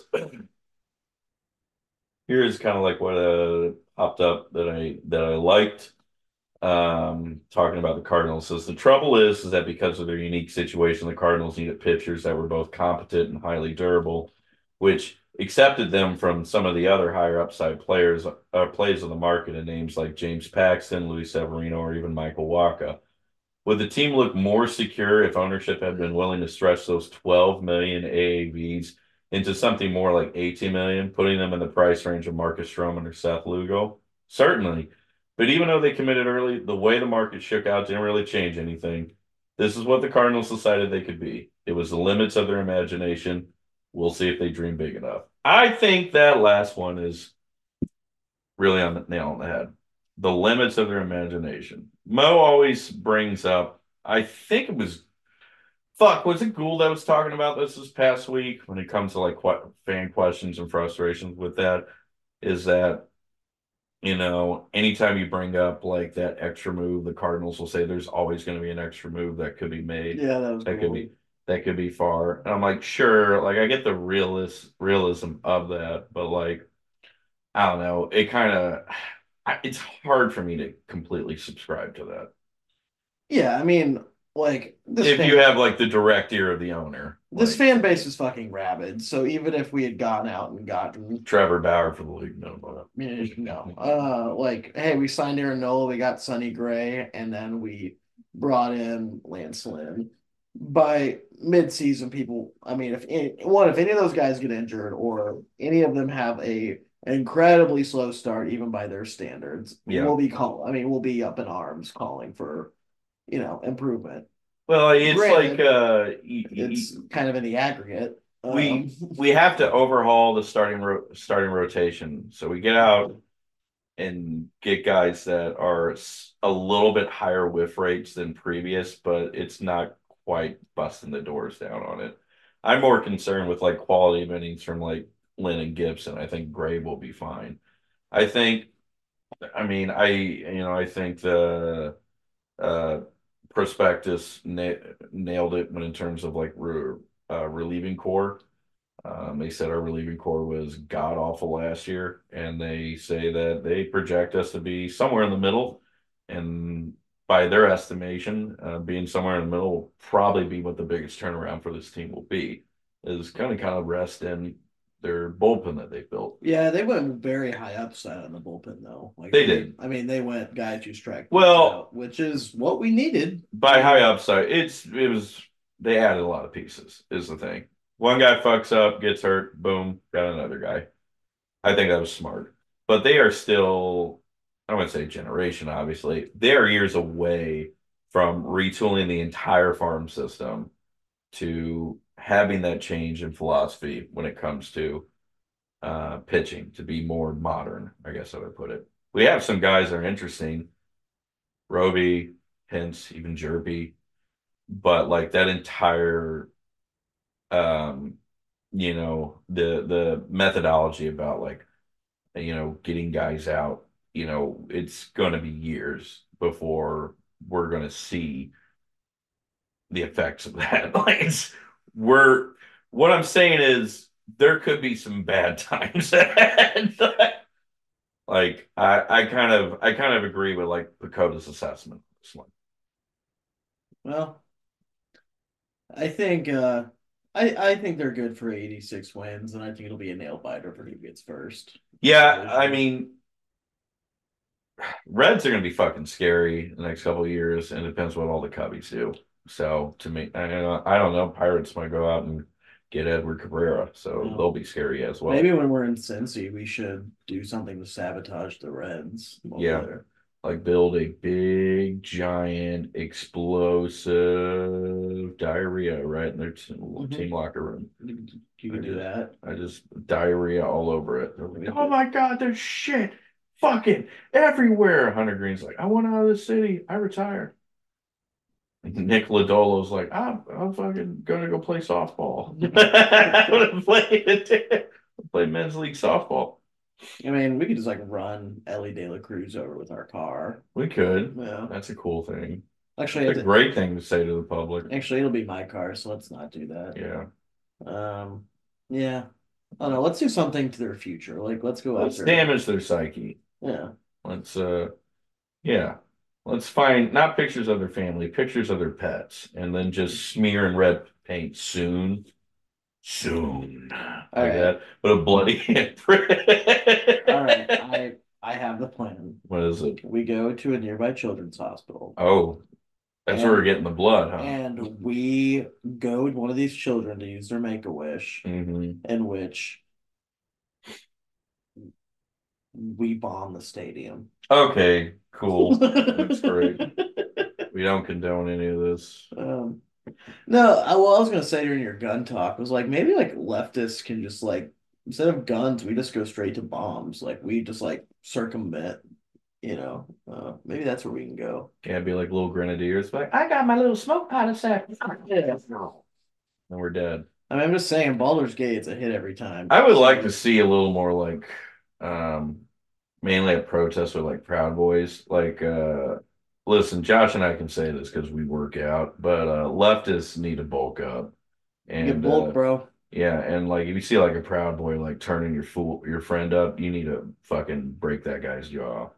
here is kind of like what uh popped up that I that I liked. Um, talking about the Cardinals says the trouble is is that because of their unique situation, the Cardinals needed pitchers that were both competent and highly durable, which accepted them from some of the other higher upside players uh, plays on the market and names like James Paxton, Luis Severino, or even Michael Wacha. Would the team look more secure if ownership had been willing to stretch those twelve million A A Vs into something more like eighteen million, putting them in the price range of Marcus Stroman or Seth Lugo? Certainly. But even though they committed early, the way the market shook out didn't really change anything. This is what the Cardinals decided they could be. It was the limits of their imagination. We'll see if they dream big enough. I think that last one is really on the nail on the head. The limits of their imagination. Mo always brings up, I think it was, fuck, was it Gould that was talking about this this past week when it comes to like what fan questions and frustrations with that, is that, you know, anytime you bring up like that extra move, the Cardinals will say there's always going to be an extra move that could be made. Yeah, that was that cool. could be that could be far. And I'm like, sure, like I get the realist realism of that, but like I don't know, it kind of it's hard for me to completely subscribe to that. Yeah, I mean, like this If fan, you have like the direct ear of the owner. this like, fan base is fucking rabid. So even if we had gone out and gotten Trevor Bauer for the league, no, no. eh, no, uh, like hey, we signed Aaron Nola, we got Sonny Gray, and then we brought in Lance Lynn. By mid-season, people, I mean, if any, one, if any of those guys get injured or any of them have a incredibly slow start, even by their standards, Yeah. we'll be call. I mean, we'll be up in arms calling for, you know, improvement. Well, it's Granted, like uh, y- y- It's kind of in the aggregate. we Um, we have to overhaul the starting ro- starting rotation. So we get out and get guys that are s- a little bit higher whiff rates than previous, but it's not quite busting the doors down on it. I'm more concerned with like quality of innings from like Lynn and Gibson. I think Gray will be fine. I think, I mean, I you know I think the uh, prospectus na- nailed it when in terms of like re- uh, relieving core. Um, they said our relieving core was god awful last year, and they say that they project us to be somewhere in the middle. And by their estimation, uh, being somewhere in the middle will probably be what the biggest turnaround for this team will be. Is kind of kind of rest in their bullpen that they built. yeah, they went very high upside on the bullpen though. Like They did. I mean, they went guys who strike Well- out, which is what we needed. By high upside, it's it was they added a lot of pieces, is the thing. One guy fucks up, gets hurt, boom, got another guy. I think that was smart. But they are still, I don't want to say generation, obviously. They are years away from retooling the entire farm system to having that change in philosophy when it comes to uh, pitching, to be more modern, I guess I would put it. We have some guys that are interesting. Roby, Hintz, even Jerby. But like that entire um you know the the methodology about like you know getting guys out, you know it's going to be years before we're going to see the effects of that. Like it's, we're what I'm saying is there could be some bad times ahead. Like I I kind of I kind of agree with like Pacoda's assessment of this one. Well, I think uh I I think they're good for eighty-six wins, and I think it'll be a nail biter for who gets first. Yeah, I mean, Reds are going to be fucking scary the next couple of years, and it depends what all the Cubbies do. So to me, I, I don't know. Pirates might go out and get Edward Cabrera, so No. they'll be scary as well. Maybe when we're in Cincy, we should do something to sabotage the Reds. while Yeah. we're there. Like build a big, giant, explosive diarrhea right in their t- Mhm. team locker room. You you can do that. I just diarrhea all over it. They're like, oh my God, there's shit fucking everywhere. Hunter Green's like, I want out of the city. I retire. Nick Lodolo's like, I'm, I'm fucking gonna go play softball. I'm gonna play, play men's league softball. I mean, we could just like run Ellie De La Cruz over with our car. We could. Yeah. That's a cool thing. Actually, It's a great thing to say to the public. Actually, it'll be my car, so let's not do that. Yeah. Um. Yeah. I don't know. Let's do something to their future. Like, let's go Let's after. damage their psyche. Yeah. Let's uh yeah. Let's find not pictures of their family, pictures of their pets, and then just smear in red paint soon. Soon. Like right. that. But a bloody handprint. All right. I I have the plan. What is it? We go to a nearby children's hospital. Oh. That's And- where we're getting the blood, huh? And we go with one of these children to use their Make-A-Wish, Mm-hmm. in which we bomb the stadium. Okay, cool. That's great. We don't condone any of this. Um, no, I, well, I was gonna say during your gun talk was like maybe like leftists can just like instead of guns, we just go straight to bombs. Like we just like circumvent, you know. Uh, maybe that's where we can go. Can't be like little grenadiers. Like, I got my little smoke pot of sack. And we're dead. I mean, I'm just saying, Baldur's Gate, it's a hit every time. I would like to see a little more like, um, mainly a protest with like Proud Boys. Like, uh, listen, Josh and I can say this because we work out, but uh, leftists need to bulk up. And Get bulk, uh, bro. yeah, and like if you see like a Proud Boy like turning your fool your friend up, you need to fucking break that guy's jaw.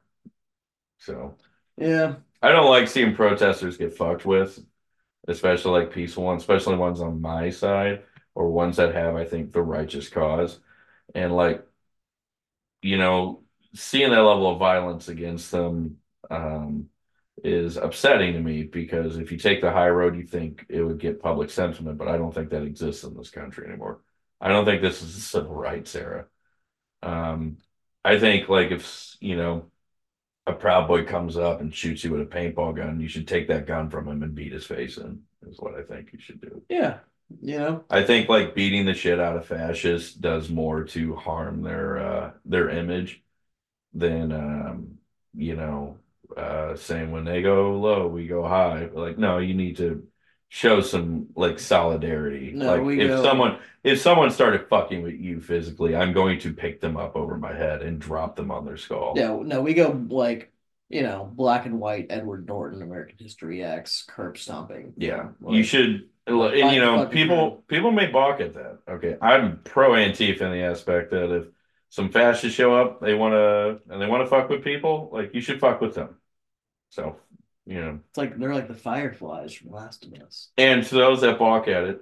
So Yeah. I don't like seeing protesters get fucked with, especially like peaceful ones, especially ones on my side or ones that have, I think, the righteous cause. And like, you know, seeing that level of violence against them um, is upsetting to me because if you take the high road, you think it would get public sentiment, but I don't think that exists in this country anymore. I don't think this is the civil rights era. Um, I think like if, you know, a Proud Boy comes up and shoots you with a paintball gun, you should take that gun from him and beat his face in, is what I think you should do. Yeah. You know, I think like beating the shit out of fascists does more to harm their uh their image than um you know uh saying when they go low, we go high. Like, no, you need to show some like solidarity. No, like we if go- someone if someone started fucking with you physically, I'm going to pick them up over my head and drop them on their skull. yeah, no, we go like, you know, black and white Edward Norton, American History X, curb stomping. Yeah, Like, you should, and Like, you know, fucking people true. people may balk at that. Okay, I'm pro Antifa in the aspect that if some fascists show up, they want to and they want to fuck with people, like you should fuck with them. So, you know, It's like they're like the Fireflies from Last of Us. and to those that balk at it,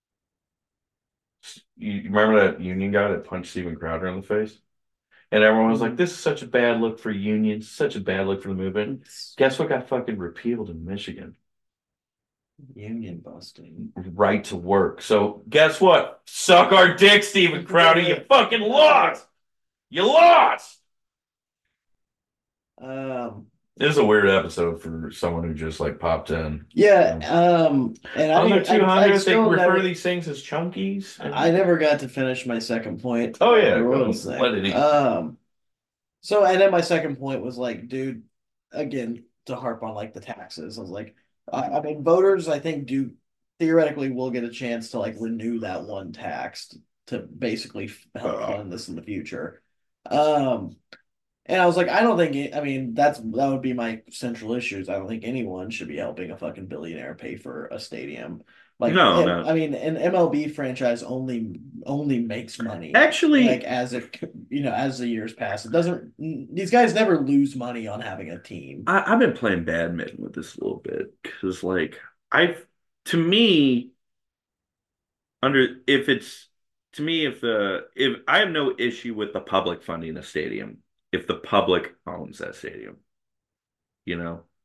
you you remember that union guy that punched Steven Crowder in the face, and everyone was like, "This is such a bad look for unions, such a bad look for the movement." It's Guess what got fucking repealed in Michigan? union busting. Right to work. So guess what? Suck our dick, Steven Crowder. You fucking lost. You lost. Um, This is a weird episode for someone who just like popped in. yeah, um, and I, Other didn't- I, two I hundred, they still refer never, to these things as chunkies. I never got to finish my second point. Oh, yeah, The go Royals on. thing. Let it eat. Um, so and then my second point was like, dude, again, to harp on like the taxes. I was like, I, I mean, voters, I think, do theoretically will get a chance to like renew that one tax to basically help fund this in the future. Um, and I was like, I don't think it, I mean that's that would be my central issues. I don't think anyone should be helping a fucking billionaire pay for a stadium. Like, No, and- no. I mean, an M L B franchise only only makes money. Actually, Like as it, you know, as the years pass, it doesn't. These guys never lose money on having a team. I, I've been playing badminton with this a little bit because, like, I've to me, under if it's to me if the if I have no issue with the public funding a stadium if the public owns that stadium, you know,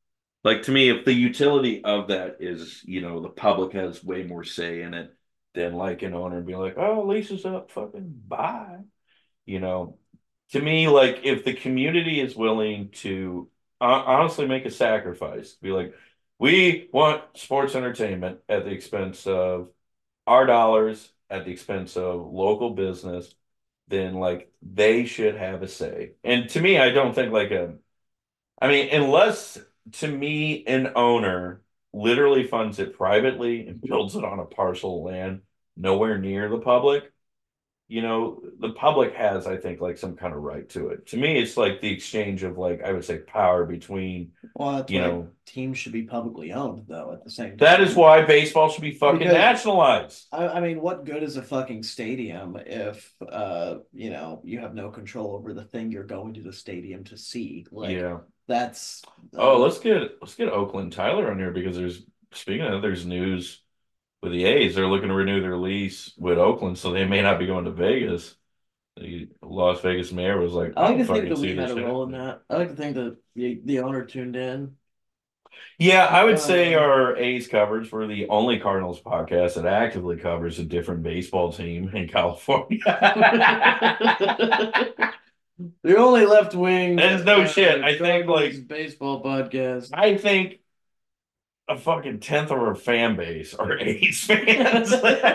Like to me, if the utility of that is, you know, the public has way more say in it than like an owner being like, oh, lease is up, fucking bye. You know, to me, like if the community is willing to uh, honestly make a sacrifice, be like, we want sports entertainment at the expense of our dollars, at the expense of local business, then like they should have a say. And to me, I don't think like a, I mean, unless to me, an owner literally funds it privately and builds it on a parcel of land nowhere near the public, you know, the public has, I think, like some kind of right to it. To me, it's like the exchange of like, I would say power between, Well, that's you why know, teams should be publicly owned, though, at the same time. that is why baseball should be fucking Because- nationalized. I, I mean, what good is a fucking stadium if, uh, you know, you have no control over the thing you're going to the stadium to see? Like, Yeah. that's. uh, Oh, let's get let's get Oakland Tyler on here because there's speaking of there's news with the A's. They're looking to renew their lease with Oakland, so they may not be going to Vegas. The Las Vegas mayor was like, I like "I'll to think fucking that we see had this a shit." role in that. I like to think that the, the owner tuned in. Yeah, I would say Um, our A's coverage, we're the only Cardinals podcast that actively covers a different baseball team in California. The only left wing. There's no shit. I think, like- baseball podcast. I think a fucking tenth of our fan base are A's fans.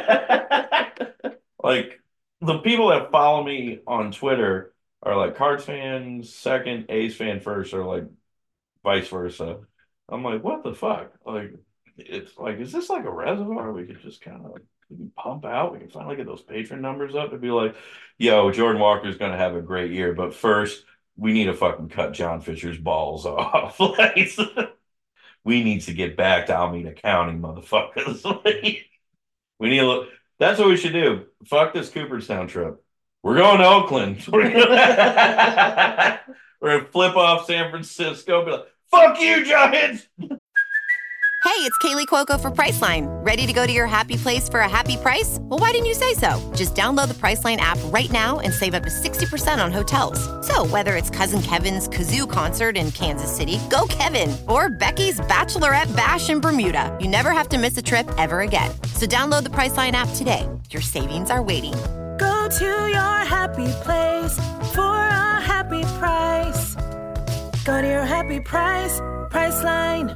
Like the people that follow me on Twitter are like Cards fans second, A's fan first, or like vice versa. I'm like, what the fuck? Like, it's like, is this like a reservoir we could just kind of like we can pump out? We can finally get those patron numbers up and be like, yo, Jordan Walker's gonna have a great year, but first we need to fucking cut John Fisher's balls off. Like, we need to get back to Alameda County, motherfuckers. Like, we need to look. That's what we should do. Fuck this Cooperstown trip. We're going to Oakland. We're gonna, we're gonna flip off San Francisco. Be like, fuck you, Giants. Hey, it's Kaylee Cuoco for Priceline. Ready to go to your happy place for a happy price? Well, why didn't you say so? Just download the Priceline app right now and save up to sixty percent on hotels. So whether it's Cousin Kevin's Kazoo concert in Kansas City, go Kevin, or Becky's Bachelorette Bash in Bermuda, you never have to miss a trip ever again. So download the Priceline app today. Your savings are waiting. Go to your happy place for a happy price. Go to your happy price, Priceline.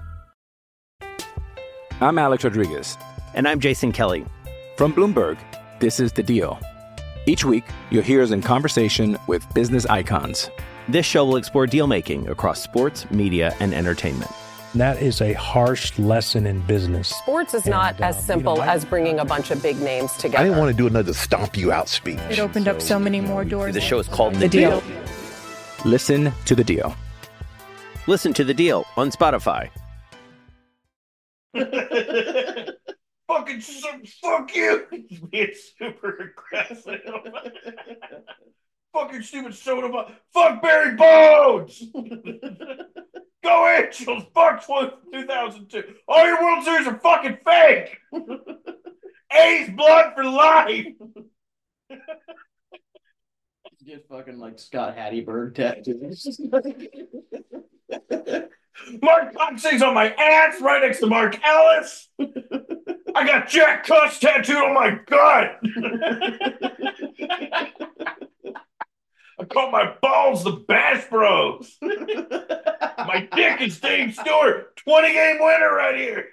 I'm Alex Rodriguez. And I'm Jason Kelly. From Bloomberg, this is The Deal. Each week, you'll hear us in conversation with business icons. This show will explore deal making across sports, media, and entertainment. And that is a harsh lesson in business. Sports is And, not uh, as you simple know, I- as bringing a bunch of big names together. I didn't want to do another stomp you out speech. It opened up so many more doors. The show is called The, The deal. Deal. Listen to The Deal. Listen to The Deal on Spotify. Fucking fuck you. Being super aggressive. Fucking stupid soda. bu- Fuck Barry Bonds. Go Angels. Fuck two thousand two. All your World Series are fucking fake. A's blood for life. Get fucking like Scott Hatteberg tattoos. Mark Boxing's on my ass right next to Mark Ellis. I got Jack Cuss tattooed on my gut. I call my balls the Bash Bros. My dick is Dave Stewart. twenty game winner right here.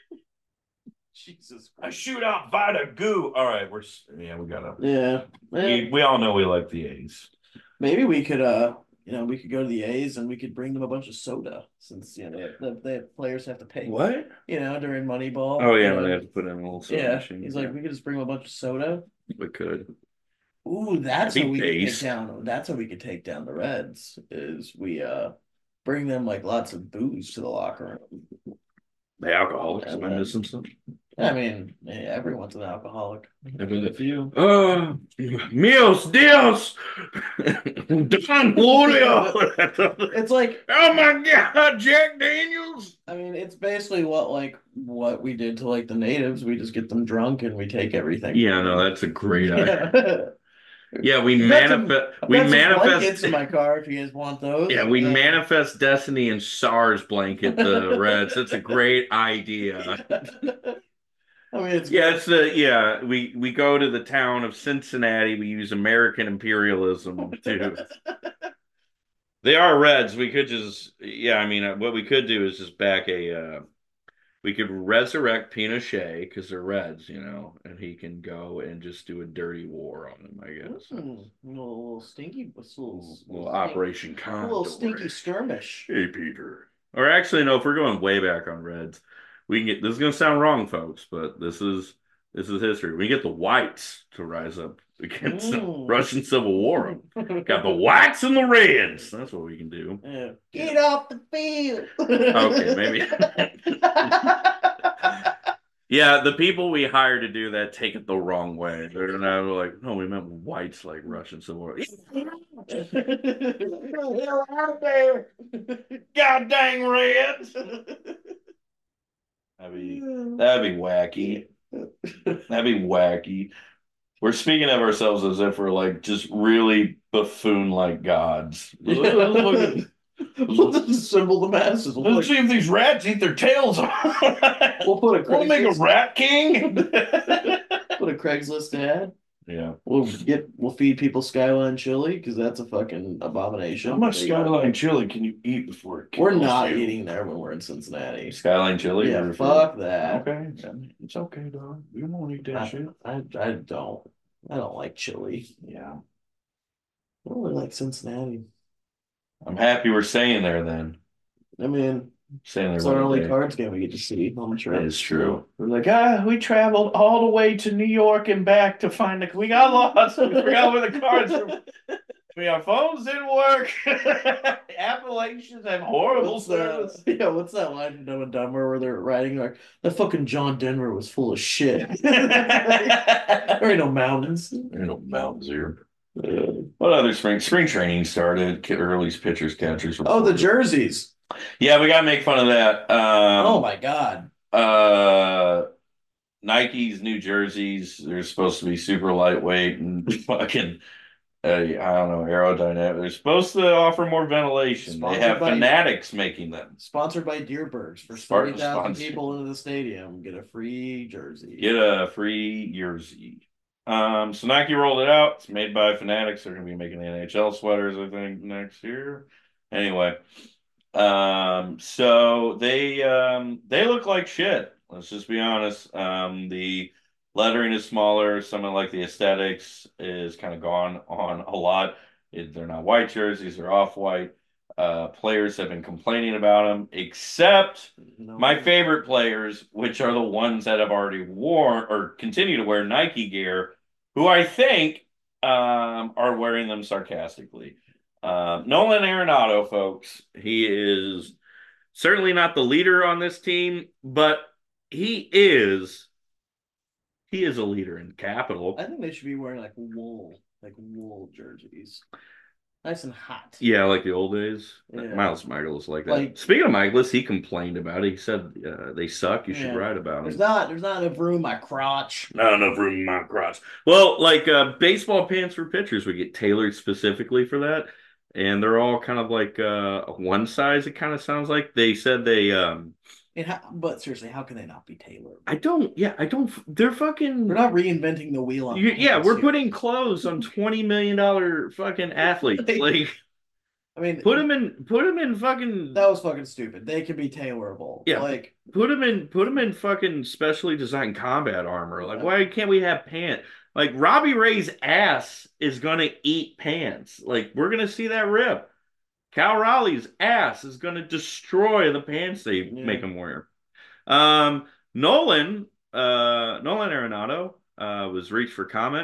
Jesus I Christ. shoot out Vita Goo. All right, we're yeah, we gotta. Yeah. We, Eh, we all know we like the A's. maybe we could uh you know, we could go to the A's and we could bring them a bunch of soda since you know the, the players have to pay. What? You know, during Moneyball. Oh yeah, you know, they have to put in a little soda yeah. machine. He's like, we could just bring them a bunch of soda. we could. Ooh, that's That'd what be we could take base. down. That's how we could take down the Reds. Is we uh bring them like lots of booze to the locker room. The alcoholics. And Am I then- missing something? I mean, yeah, everyone's an alcoholic. Maybe a few. Oh, Mios Dios, Don Julio. It's like, Oh my God, Jack Daniels. I mean, it's basically what like what we did to like the natives. We just get them drunk and we take everything. Yeah, no, that's a great idea. Yeah. Yeah, we I've got some- manifest. I've We got some blankets manifest. in my car if you guys want those. Yeah, we Uh, manifest destiny and SARS blanket the Reds. That's a great idea. I mean, it's Yeah, good. it's the yeah. We we go to the town of Cincinnati. We use American imperialism too. They are Reds. We could just yeah. I mean, uh, what we could do is just back a. Uh, we could resurrect Pinochet because they're Reds, you know, and he can go and just do a dirty war on them. I guess. Mm, a little, little stinky, a little, little, little Operation stink- Condor. a little stinky skirmish. Hey, Peter. Or actually, no. If we're going way back on Reds, we can get. This is going to sound wrong, folks, but this is this is history. We get the Whites to rise up against the Mm. Russian Civil War. Got the Whites and the Reds. That's what we can do. Yeah. Get off the field. Okay, maybe. Yeah, the people we hire to do that take it the wrong way. They're not like, no, we meant whites like Russian Civil War. out there. God dang Reds. That'd be that'd be wacky. That'd be wacky. We're speaking of ourselves as if we're like just really buffoon-like gods. Let's assemble the masses. We'll Let's put, see if these rats eat their tails off. we'll put a We'll make a Craigslist, rat king. put a Craigslist ad. Yeah. We'll get we'll feed people Skyline chili because that's a fucking abomination. How much Skyline chili can you eat before it We're kills not you? eating there when we're in Cincinnati. Skyline chili? Yeah, or- fuck that. Okay. It's okay, dog. We won't eat that I, shit. I I don't. I don't like chili. Yeah. I don't really like Cincinnati. I'm happy we're staying there then. I mean, Staying there it's our one only day. cards game we get to see on the trip. That is true. We're like, ah, we traveled all the way to New York and back to find the. We got lost. We forgot where the cards were. I mean, our phones didn't work. Appalachians have horrible What's service. that? Yeah, what's that line from Dumb and Dumber where they're writing like that fucking John Denver was full of shit. There ain't no mountains. There are no mountains here. What other spring spring training started? Early pitchers, catchers. Oh, the jerseys. Yeah, we gotta make fun of that. Um, Oh my god. Uh, Nike's new jerseys. They're supposed to be super lightweight and fucking. Uh, I don't know, aerodynamic. They're supposed to offer more ventilation. Sponsored they have by- Fanatics making them. Sponsored by Deerbergs for Spart- thirty thousand sponsored. people into the stadium. Get a free jersey. Get a free jersey. Um, so Nike rolled it out. It's made by Fanatics. They're going to be making the N H L sweaters, I think, next year. Anyway, um, so they um, they look like shit. Let's just be honest. Um, the lettering is smaller. Some of like the aesthetics is kind of gone on a lot. It, they're not white jerseys. They're off white. Uh, players have been complaining about them, except No. my favorite players, which are the ones that have already worn or continue to wear Nike gear, who I think um, are wearing them sarcastically. Um, Nolan Arenado, folks, he is certainly not the leader on this team, but he is he is a leader in capital. I think they should be wearing like wool, like wool jerseys. Nice and hot. Yeah, like the old days. Yeah. Miles Mikolas like that. Like- Speaking of Mikolas, he complained about it. He said uh, they suck. You should Yeah. write about There's them. not there's not enough room in my crotch. Not enough room in my crotch. Well, like uh, baseball pants for pitchers would get tailored specifically for that, and they're all kind of like uh, one size. It kind of sounds like they said they. Um, And how, but seriously, how can they not be tailored? I don't. Yeah, I don't. They're fucking. We're not reinventing the wheel on. You- yeah, pants we're here. putting clothes on twenty million dollar fucking athletes. Like, I mean, put them in. Put them in fucking. that was fucking stupid. They can be tailorable. Yeah. like Put them in. Put them in fucking specially designed combat armor. Like, why can't we have pants? Like Robbie Ray's ass is gonna eat pants. Like, we're gonna see that rip. Cal Raleigh's ass is gonna destroy the pants they Yeah. make him wear. Um, Nolan, uh, Nolan Arenado, uh, was reached for comment,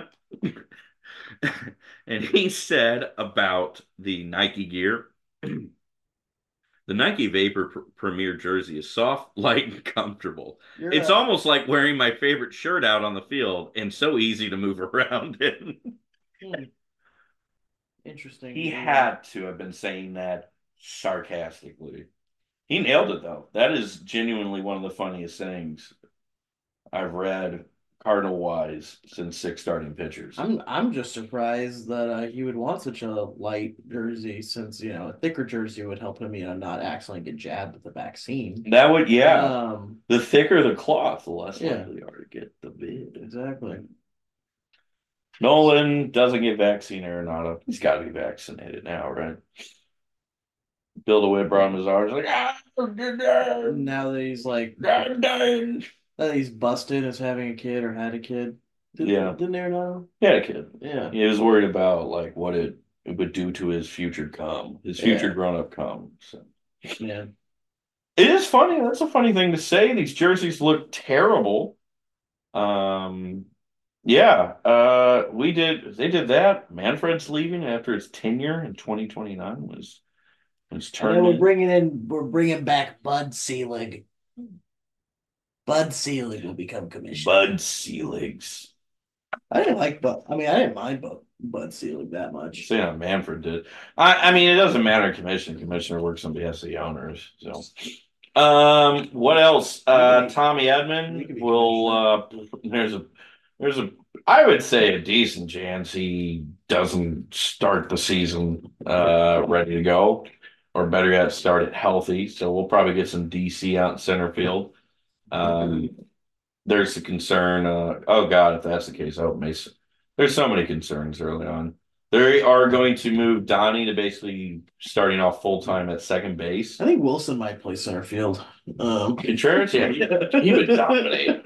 and he said about the Nike gear. The Nike Vapor Pr- Premier jersey is soft, light, and comfortable. you're It's a- almost like wearing my favorite shirt out on the field and so easy to move around in. Hmm. Interesting. He had to have been saying that sarcastically. He nailed it, though. That is genuinely one of the funniest things I've read Cardinal wise since six starting pitchers. I'm I'm just surprised that uh, he would want such a light jersey, since you know a thicker jersey would help him, you know, not accidentally get jabbed with the vaccine. That would, yeah. Um, the thicker the cloth, the less Yeah. likely you are to get the vid. exactly. Nolan doesn't get vaccine or not. He's got to be vaccinated now, right? Bill DeWitt brought him his arms like, ah, Now that he's like I'm dying. that he's busted as having a kid or had a kid. Did, Yeah. Didn't they or not? He had a kid. Yeah. He was worried about like what it, it would do to his future come, his future Yeah. grown up come. So. Yeah. It is funny. That's a funny thing to say. These jerseys look terrible. Um, yeah. Uh, we did. They did that. Manfred's leaving after his tenure in twenty twenty-nine was was And turned. then we're in. bringing in we're bringing back Bud Selig. Bud Selig will become commissioner. Bud Seligs. I didn't like Bud. I mean, I didn't mind Bud Bud Selig that much. Saying how Manfred did. I, I mean, it doesn't matter. Commission commissioner works on behalf of the owners. So, um, what else? Uh, Tommy Edmond will. Uh, there's a. There's a. I would say a decent chance he doesn't start the season uh, ready to go, or better yet, start it healthy. So we'll probably get some D C out in center field. Um, there's a concern. Uh, oh God, if that's the case, I hope Mason. There's so many concerns early on. They are going to move Donnie to basically starting off full time at second base. I think Wilson might play center field. Um, Contreras, yeah, he, he would dominate.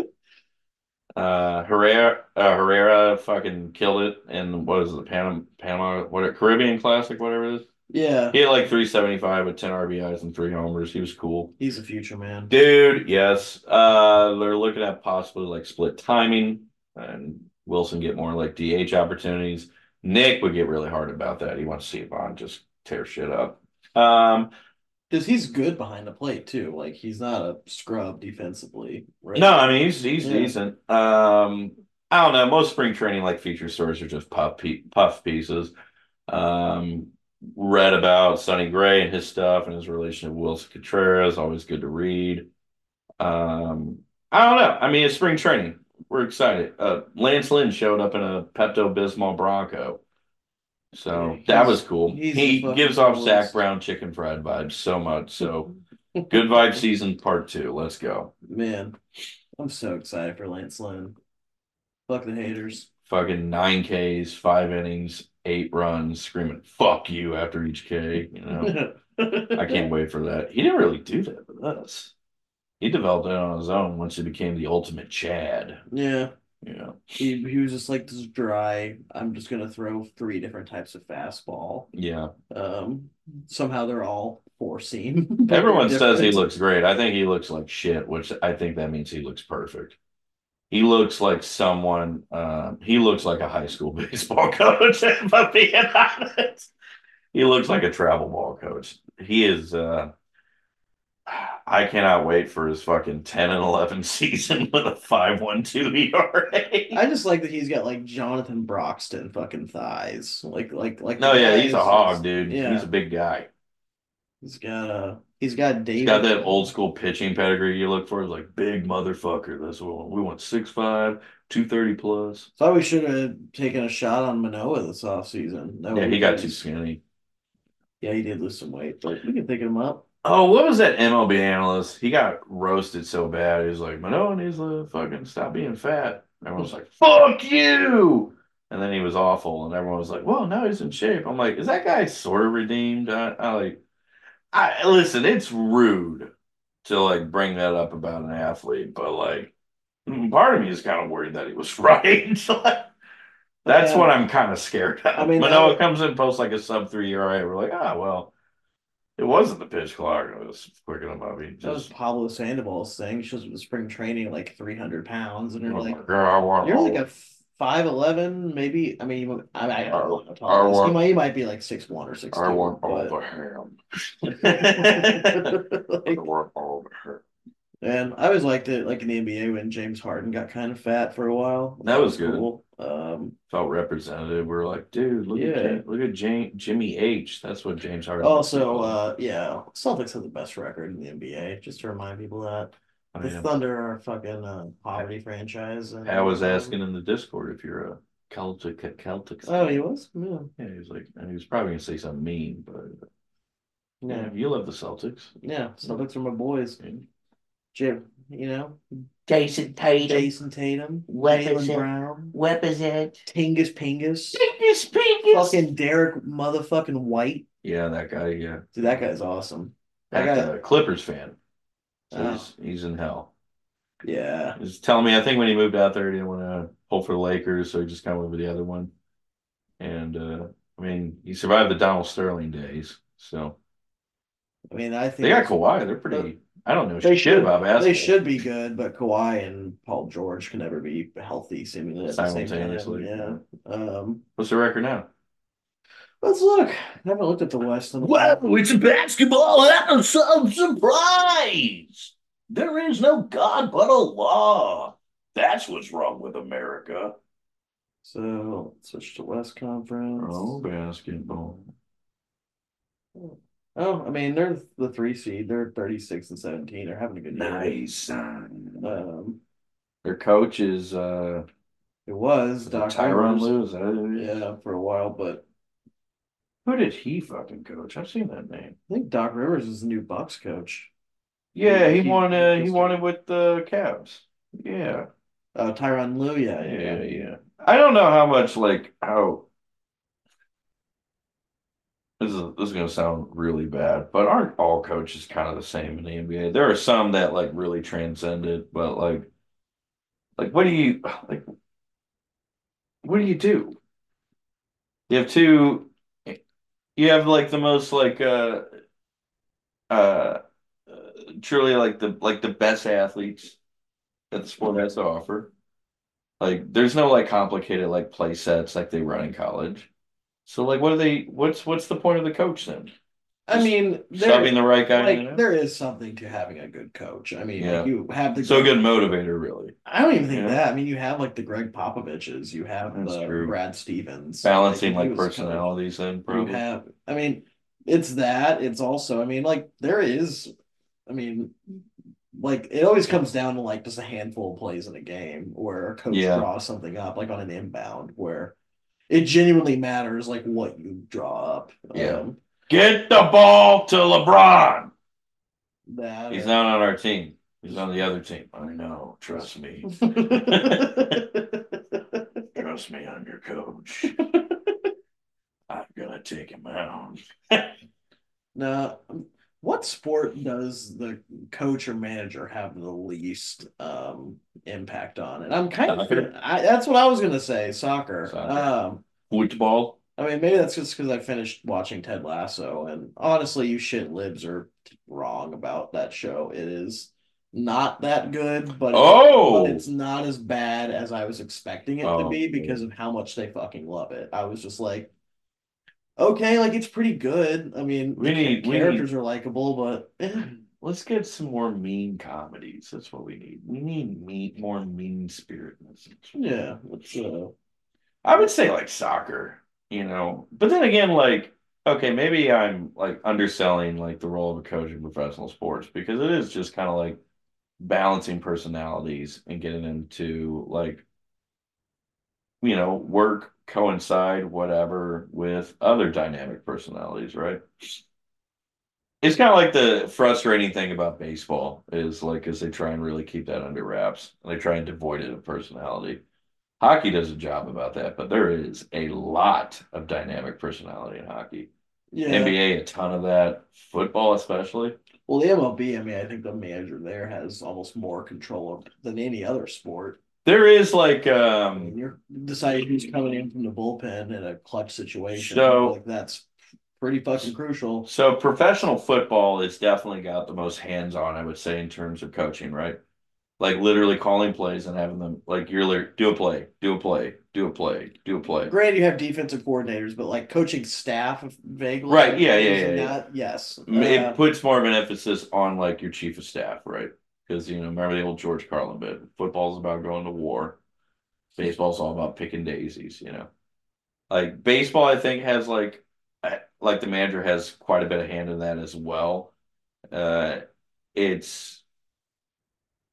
Uh, Herrera, uh, Herrera fucking killed it in what is it, the Panama, Panama, what Caribbean Classic, whatever it is. Yeah, He had like three seventy-five with ten R B Is and three homers. He was cool. he's a future man. Dude, yes. Uh, they're looking at possibly like split timing and Wilson get more like D H opportunities. Nick would get really hard about that. He wants to see Vaughn just tear shit up. Um, Because he's good behind the plate too. Like he's not a scrub defensively. Right? no, I mean he's he's Yeah. decent. Um, I don't know. Most spring training like feature stories are just puff pe- puff pieces. Um, read about Sonny Gray and his stuff and his relationship with Wilson Contreras. Always good to read. Um, I don't know. I mean, it's spring training. We're excited. Uh, Lance Lynn showed up in a Pepto Bismol Bronco. So He's- that was cool. he's He the fucking gives off coolest. Zach Brown chicken fried vibes so much. So good vibe season part two. Let's go. Man, I'm so excited for Lance Lynn. Fuck the haters. Fucking nine Ks, five innings, eight runs, screaming "fuck you" after each K. You know, I can't wait for that. He didn't really do that with us. He developed it on his own once he became the ultimate Chad. Yeah. You know, He he was just like this dry. I'm just gonna throw three different types of fastball. yeah. Um, somehow they're all four seam. but Everyone they're says he different. looks great. I think he looks like shit, which I think that means he looks perfect. He looks like someone. Uh, he looks like a high school baseball coach. If I'm being honest, he looks like a travel ball coach. He is. Uh, I cannot wait for his fucking ten and eleven season with a five one two E R A. I just like that he's got like Jonathan Broxton fucking thighs. Like like like. No, the yeah, guy he's a is hog, just- dude. Yeah, He's a big guy. he's got a he's got David. He's got that old school pitching pedigree you look for. It's like big motherfucker. That's what we want. six five, two thirty plus. Thought we should have taken a shot on Manoa this offseason. That Yeah, would he be got nice. too skinny. Yeah, he did lose some weight, but we can pick him up. Oh, what was that M L B analyst? He got roasted so bad. He was like, Manoa needs to fucking stop being fat. Everyone was like, fuck you. And then he was awful. And everyone was like, well, now he's in shape. I'm like, is that guy sort of redeemed? I, I like, I listen, it's rude to like bring that up about an athlete, but like, part of me is kind of worried that he was right. So, like, that's Yeah. what I'm kind of scared of. I mean, Manoa that- comes in, posts like a sub three E R A. We're like, ah, well. It wasn't the pitch clock. It was quicker him up. He That was just, Pablo Sandoval's thing. She was with spring training like three hundred pounds, and you're oh like, my God, I want you're all- like a five eleven, maybe. I mean, you- I, I don't know how I tall he is. want- He might, he might be like six one or six two. I want all but, the ham. like, I want all the ham. and I always liked it, like in the N B A when James Harden got kind of fat for a while. That was good. cool. Um, Felt representative. We are like, dude, look Yeah. at look at Jam- Jimmy H. That's what James Harden. also, uh, yeah, Celtics have the best record in the N B A. Just to remind people that. I The mean, Thunder are a fucking uh, poverty franchise. And, I was um, asking in the Discord if you're a Celtic Celtics. Oh, he was? Yeah. Yeah, he was like, and he was probably gonna say something mean, but Yeah. yeah, you love the Celtics. Yeah, Celtics are my boys. Jim, you know, Jason Tatum. Jason Tatum, Weapons Jaylen it. Brown, Weapons it. Tingus Pingus, Pingus Pingus. fucking Derek motherfucking White. Yeah, that guy. Yeah, Dude, that guy's awesome. That that guy, uh, Clippers fan. So Oh. he's, he's in hell. yeah. He's telling me, I think when he moved out there, he didn't want to pull for the Lakers, so he just kind of went with the other one. And uh, I mean, he survived the Donald Sterling days, so I mean, I think they got Kawhi. They're pretty. I don't know They shit should, about basketball. they should be good, but Kawhi and Paul George can never be healthy, seemingly at the same time. Simultaneously. Yeah. Um, What's the record now? let's look. I haven't looked at the West. In a Well, while. it's a basketball episode surprise. There is no God but Allah. That's what's wrong with America. So let's switch to West Conference. Oh, basketball. Oh, I mean, they're the three seed. They're thirty-six and seventeen. They're having a good year. Nice. Um, Their coach is uh, it was Doc Tyronn Rivers. Lue. Is that who it is? Yeah, for a while, but Who did he fucking coach? I've seen that name. I think Doc Rivers is the new Bucks coach. Yeah, he, He- won. Uh, he- he won it with the Cavs. Yeah. Uh, Tyronn Lue, yeah, yeah. Yeah, yeah. I don't know how much like how this is this is gonna sound really bad, but aren't all coaches kind of the same in the N B A? There are some that like really transcend it, but like like what do you like what do you do? You have two you have like the most like uh uh truly like the like the best athletes that the sport has to offer. Like, there's no like complicated like play sets like they run in college. So like, what are they? What's what's the point of the coach then? I mean, there, Subbing the right guy. like in there? there is something to having a good coach. I mean, Yeah. like, you have the So a good motivator, really. I don't even think Yeah. that. I mean, you have like the Greg Popoviches, you have That's the true. Brad Stevens, Balancing he like was a coach. personalities then You probably. have, I mean, it's that. It's also, I mean, like there is, I mean, like it always comes down to like just a handful of plays in a game where a coach Yeah. draws something up, like on an inbound, where it genuinely matters, like what you draw up. Yeah. Um, Get the ball to LeBron. that He's not on our team. He's on the other team. I know. Trust me. Trust me, I'm your coach. I'm gonna take him out. Now, what sport does the coach or manager have the least um, impact on? And I'm kind Soccer? of I, that's what I was gonna say, soccer. Soccer. Um, Football. I mean, maybe that's just because I finished watching Ted Lasso, and honestly, you shit libs are wrong about that show. It is not that good, but, Oh! but it's not as bad as I was expecting it to Oh, be because of how much they fucking love it. I was just like, okay, like it's pretty good. I mean, We the need- we characters are likable, but eh. Let's get some more mean comedies. That's what we need. We need mean, more mean spiritedness. yeah, it's uh, I would say like soccer, you know. But then again, like, okay, maybe I'm like underselling like the role of a coach in professional sports because it is just kind of like balancing personalities and getting them to like, you know, work, coincide, whatever, with other dynamic personalities, right? It's kind of like the frustrating thing about baseball is like, as they try and really keep that under wraps, and they try and devoid it of personality. Hockey does a job about that, but there is a lot of dynamic personality in hockey. yeah. N B A, a ton of that. Football, especially. Well, the M L B, I mean, I think the manager there has almost more control of, than any other sport. There is like, I um, mean, you're deciding who's coming in from the bullpen in a clutch situation. So- like that's pretty fucking crucial. so professional football has definitely got the most hands-on, I would say, in terms of coaching, right? Like literally calling plays and having them like you're like, do a play, do a play, do a play, do a play. Granted, you have defensive coordinators, but like coaching staff vaguely. Right, yeah, yeah, is yeah, yeah. not- Yes. It Uh, puts more of an emphasis on like your chief of staff, right? Because you know, remember the old George Carlin bit. Football's about going to war. Baseball's all about picking daisies, you know. Like baseball, I think has like, I- like the manager has quite a bit of hand in that as well. Uh, it's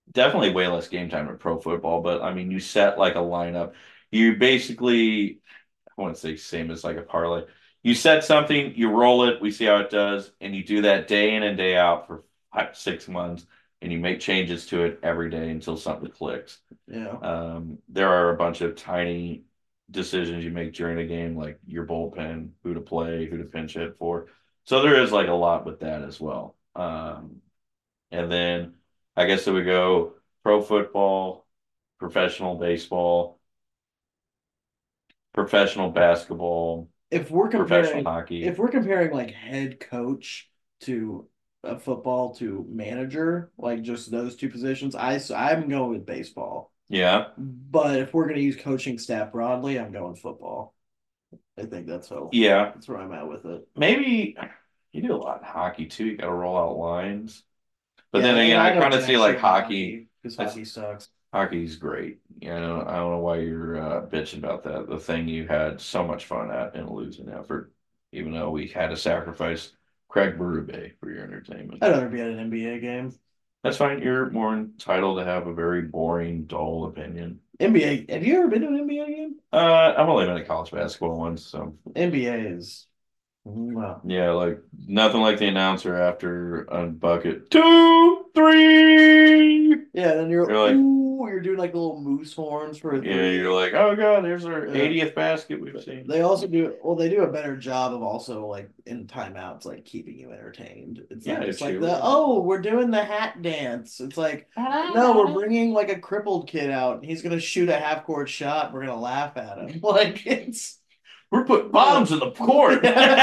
definitely way less game time in pro football, but I mean, you set like a lineup. You basically, I wouldn't say same as like a parlay. You set something, you roll it, we see how it does, and you do that day in and day out for five, six months, and you make changes to it every day until something clicks. Yeah. Um, there are a bunch of tiny decisions you make during the game, like your bullpen, who to play, who to pinch hit for. So there is like a lot with that as well. Um, and then I guess it would go pro football, professional baseball, professional basketball. If we're comparing professional hockey, if we're comparing like head coach to a football to manager, like just those two positions, I I'm going with baseball. Yeah. But if we're going to use coaching staff broadly, I'm going football. I think that's how. Yeah. That's where I'm at with it. Maybe you do a lot in hockey too. You got to roll out lines. But Yeah, then again, I, I know kind of Jack see like shit in hockey. because hockey sucks. Hockey's great. You know, I don't know why you're uh, bitching about that. The thing you had so much fun at in a losing effort, even though we had to sacrifice Craig Berube for your entertainment. I'd rather be at an N B A game. That's fine. You're more entitled to have a very boring, dull opinion. N B A. Have you ever been to an N B A game? Uh, I've only been to college basketball once, so N B A is wow. Yeah, like nothing like the announcer after a bucket. Two, three. Yeah, then you're, You're like- ooh, you're doing like the little moose horns for a Yeah, three. you're like, oh god, there's our Yeah. eightieth basket we've seen. They also do well. They do a better job of also like in timeouts, like keeping you entertained. It's Yeah, not they just like do. the oh, we're doing the hat dance. It's like no, we're bringing like a crippled kid out. And he's gonna shoot a half court shot. We're gonna laugh at him. Like it's We're putting bombs in the court.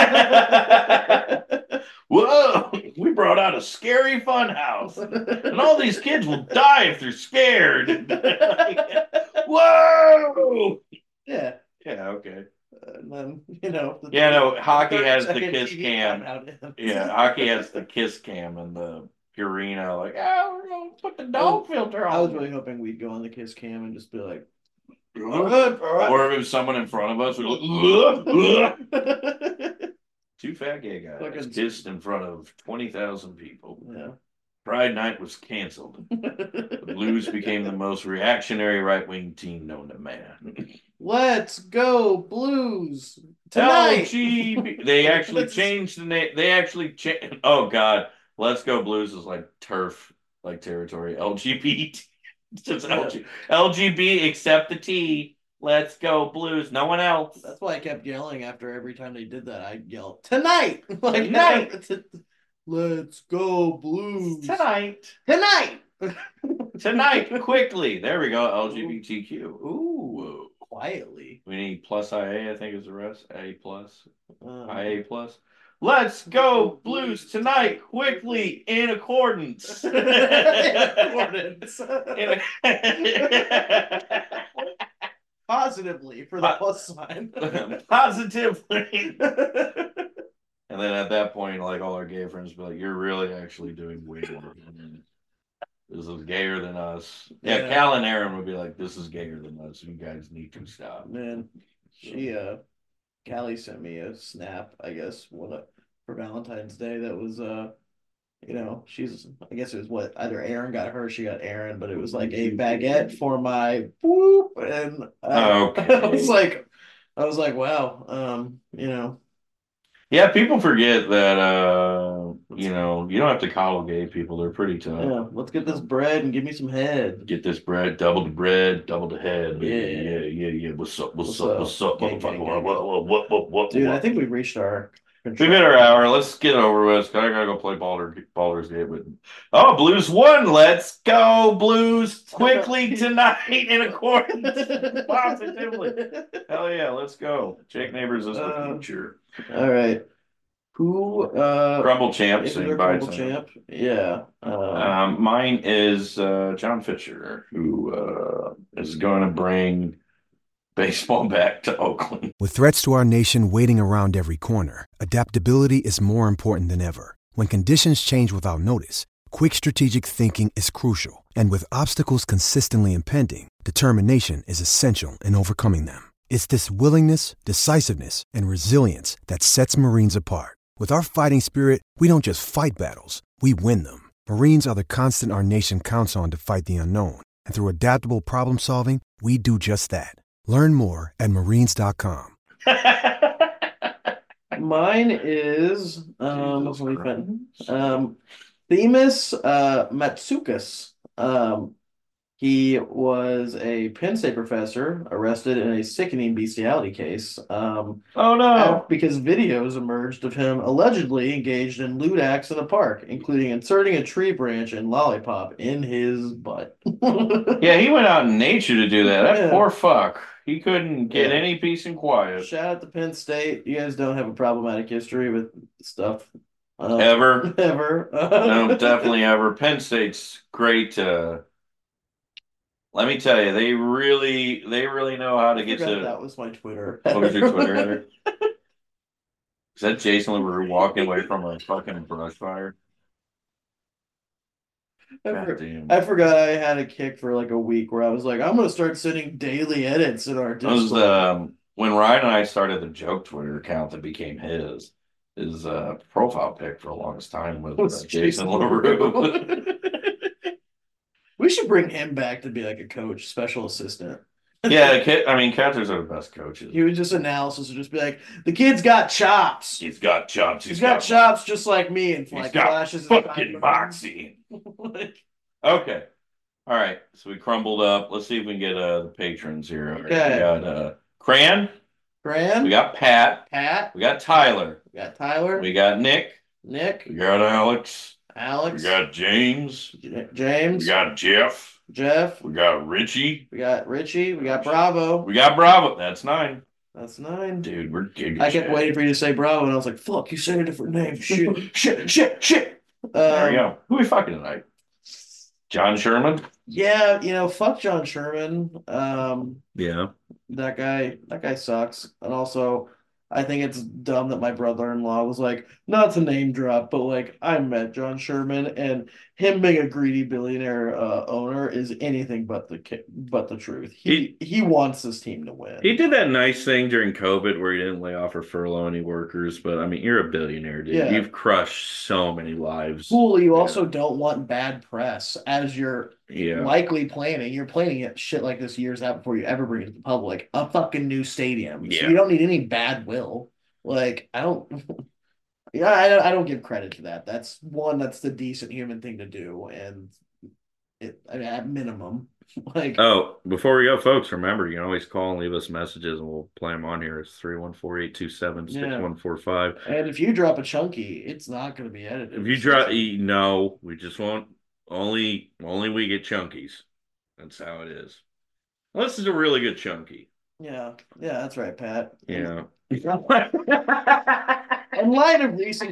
Whoa, we brought out a scary fun house. And all these kids will die if they're scared. Whoa. yeah. Yeah, okay. And then you know. The Yeah, no, hockey thirty has the second kiss T V cam. timeout ends. Yeah, hockey has the kiss cam and the Purina, like, oh, we're gonna put the dog filter on. I was really hoping we'd go on the kiss cam and just be like, all good, all right. Or if it was someone in front of us, we're like, two fat gay guys Fucking- kissed in front of twenty thousand people. Yeah. Pride Night was canceled. The Blues became the most reactionary right-wing team known to man. Let's go Blues tonight. L G B T. They actually Let's- changed the name. They actually changed. Oh God, Let's Go Blues is like turf, like territory. L G B T. It's just L G. L G B except the T. Let's go Blues. No one else. That's why I kept yelling after every time they did that. I yelled tonight, like Tonight. Let's go Blues Tonight. tonight. Tonight, quickly. There we go. L G B T Q. Ooh. Quietly. We need plus I A, I think is the rest. A plus. Um, I A plus. Let's go Blues tonight, quickly, in accordance. in accordance. In a- Positively for the plus sign. Positively. And then at that point, like all our gay friends be like, you're really actually doing way more. This is gayer than us. Yeah, Yeah. Cal and Aaron would be like, this is gayer than us. You guys need to stop. Man, she uh Callie sent me a snap, I guess, what for Valentine's Day that was uh you know, she's I guess it was what either Aaron got her, she got Aaron, but it was like a baguette for my whoop and I, Okay. I was like I was like, wow, um, you know. Yeah, people forget that, uh, you know, you don't have to coddle gay people. They're pretty tough. Yeah, let's get this bread and give me some head. Get this bread, double the bread, double the head. Yeah. yeah, yeah, yeah. What's up? What's, What's up? up? What's up, Gang, gang, motherfucker? gang. What, what, what, what, what, Dude, what? I think we've reached our We've hit our hour. Let's get over with. I gotta go play Baldur, Baldur's Gate with. Oh, Blues won. Let's go, Blues! Quickly tonight in accordance positively. Hell yeah, let's go. Jake Neighbors is the Uh, future. All right. Who uh Crumble champ, is sing their by Crumble champ? Yeah. Uh, Um, mine is uh, John Fisher, who uh, is going to bring baseball back to Oakland. With threats to our nation waiting around every corner, adaptability is more important than ever. When conditions change without notice, quick strategic thinking is crucial. And with obstacles consistently impending, determination is essential in overcoming them. It's this willingness, decisiveness, and resilience that sets Marines apart. With our fighting spirit, we don't just fight battles, we win them. Marines are the constant our nation counts on to fight the unknown. And through adaptable problem solving, we do just that. Learn more at marines dot com. Mine is um, let me find- um Themis uh, Matsoukas. Um, he was a Penn State professor arrested in a sickening bestiality case. Um, oh no! Because videos emerged of him allegedly engaged in lewd acts in the park, including inserting a tree branch and lollipop in his butt. Yeah, he went out in nature to do that. That Yeah. poor fuck. He couldn't get Yeah. any peace and quiet. Shout out to Penn State. You guys don't have a problematic history with stuff. Um, Ever. Ever. No, definitely ever. Penn State's great. Uh, let me tell you, they really, they really know how to I get forgot to. that was my Twitter. What was your Twitter header? Is that Jason LaRue walking away from a fucking brush fire? I, God for- damn. I forgot I had a kick for like a week where I was like, I'm gonna start sending daily edits in our That was Discord. um, when Ryan and I started the joke Twitter account that became his. His uh, profile pic for the longest time was, Was uh, Jason LaRue. We should bring him back to be like a coach, special assistant. Yeah, kid, I mean, catchers are the best coaches. He would just analysis would just be like, the kid's got chops. He's got chops. He's got chops just like me, and He's like got flashes. and fucking sideburns. boxing. Like, Okay. All right. So we crumbled up. Let's see if we can get uh, the patrons here. All right. Okay. We got uh, Cran. Graham, We got Pat. Pat, We got Tyler. we got Tyler, We got Nick. Nick, We got Alex. Alex, We got James. J- James, We got Jeff. Jeff, We got Richie. we got Richie, we got Bravo. We got Bravo. That's nine. That's nine. Dude, we're giga I kept chat. waiting for you to say Bravo, and I was like, fuck, you said a different name. Shit, shit, shit, shit. There we Um, go. Who we fucking tonight? John Sherman. Yeah, you know, fuck John Sherman. Um, Yeah. that guy, that guy sucks. And also, I think it's dumb that my brother-in-law was like, not to name drop, but like I met John Sherman, and him being a greedy billionaire uh, owner is anything but the ki- but the truth. He he wants this team to win. He did that nice thing during COVID where he didn't lay off or furlough any workers, but I mean, you're a billionaire, dude. Yeah. You've crushed so many lives. Cool. You also don't want bad press as you're Yeah. likely planning. You're planning it shit like this years out before you ever bring it to the public. A fucking new stadium. So Yeah. you don't need any bad will. Like I don't. Yeah, I don't, I don't give credit to that. That's one. That's the decent human thing to do, and it I mean, at minimum, like Oh, before we go, folks, remember, you can always call and leave us messages and we'll play them on here. It's three one four, eight two seven, six one four five. and if you drop a chunky, it's not going to be edited. If you drop, e- no, we just won't. Only, only we get chunkies. That's how it is. Well, this is a really good chunky. Yeah, yeah, that's right, Pat. Yeah. In light of recent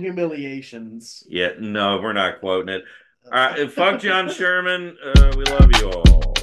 humiliations, Yeah, no, we're not quoting it. All right, fuck John Sherman. Uh, we love you all.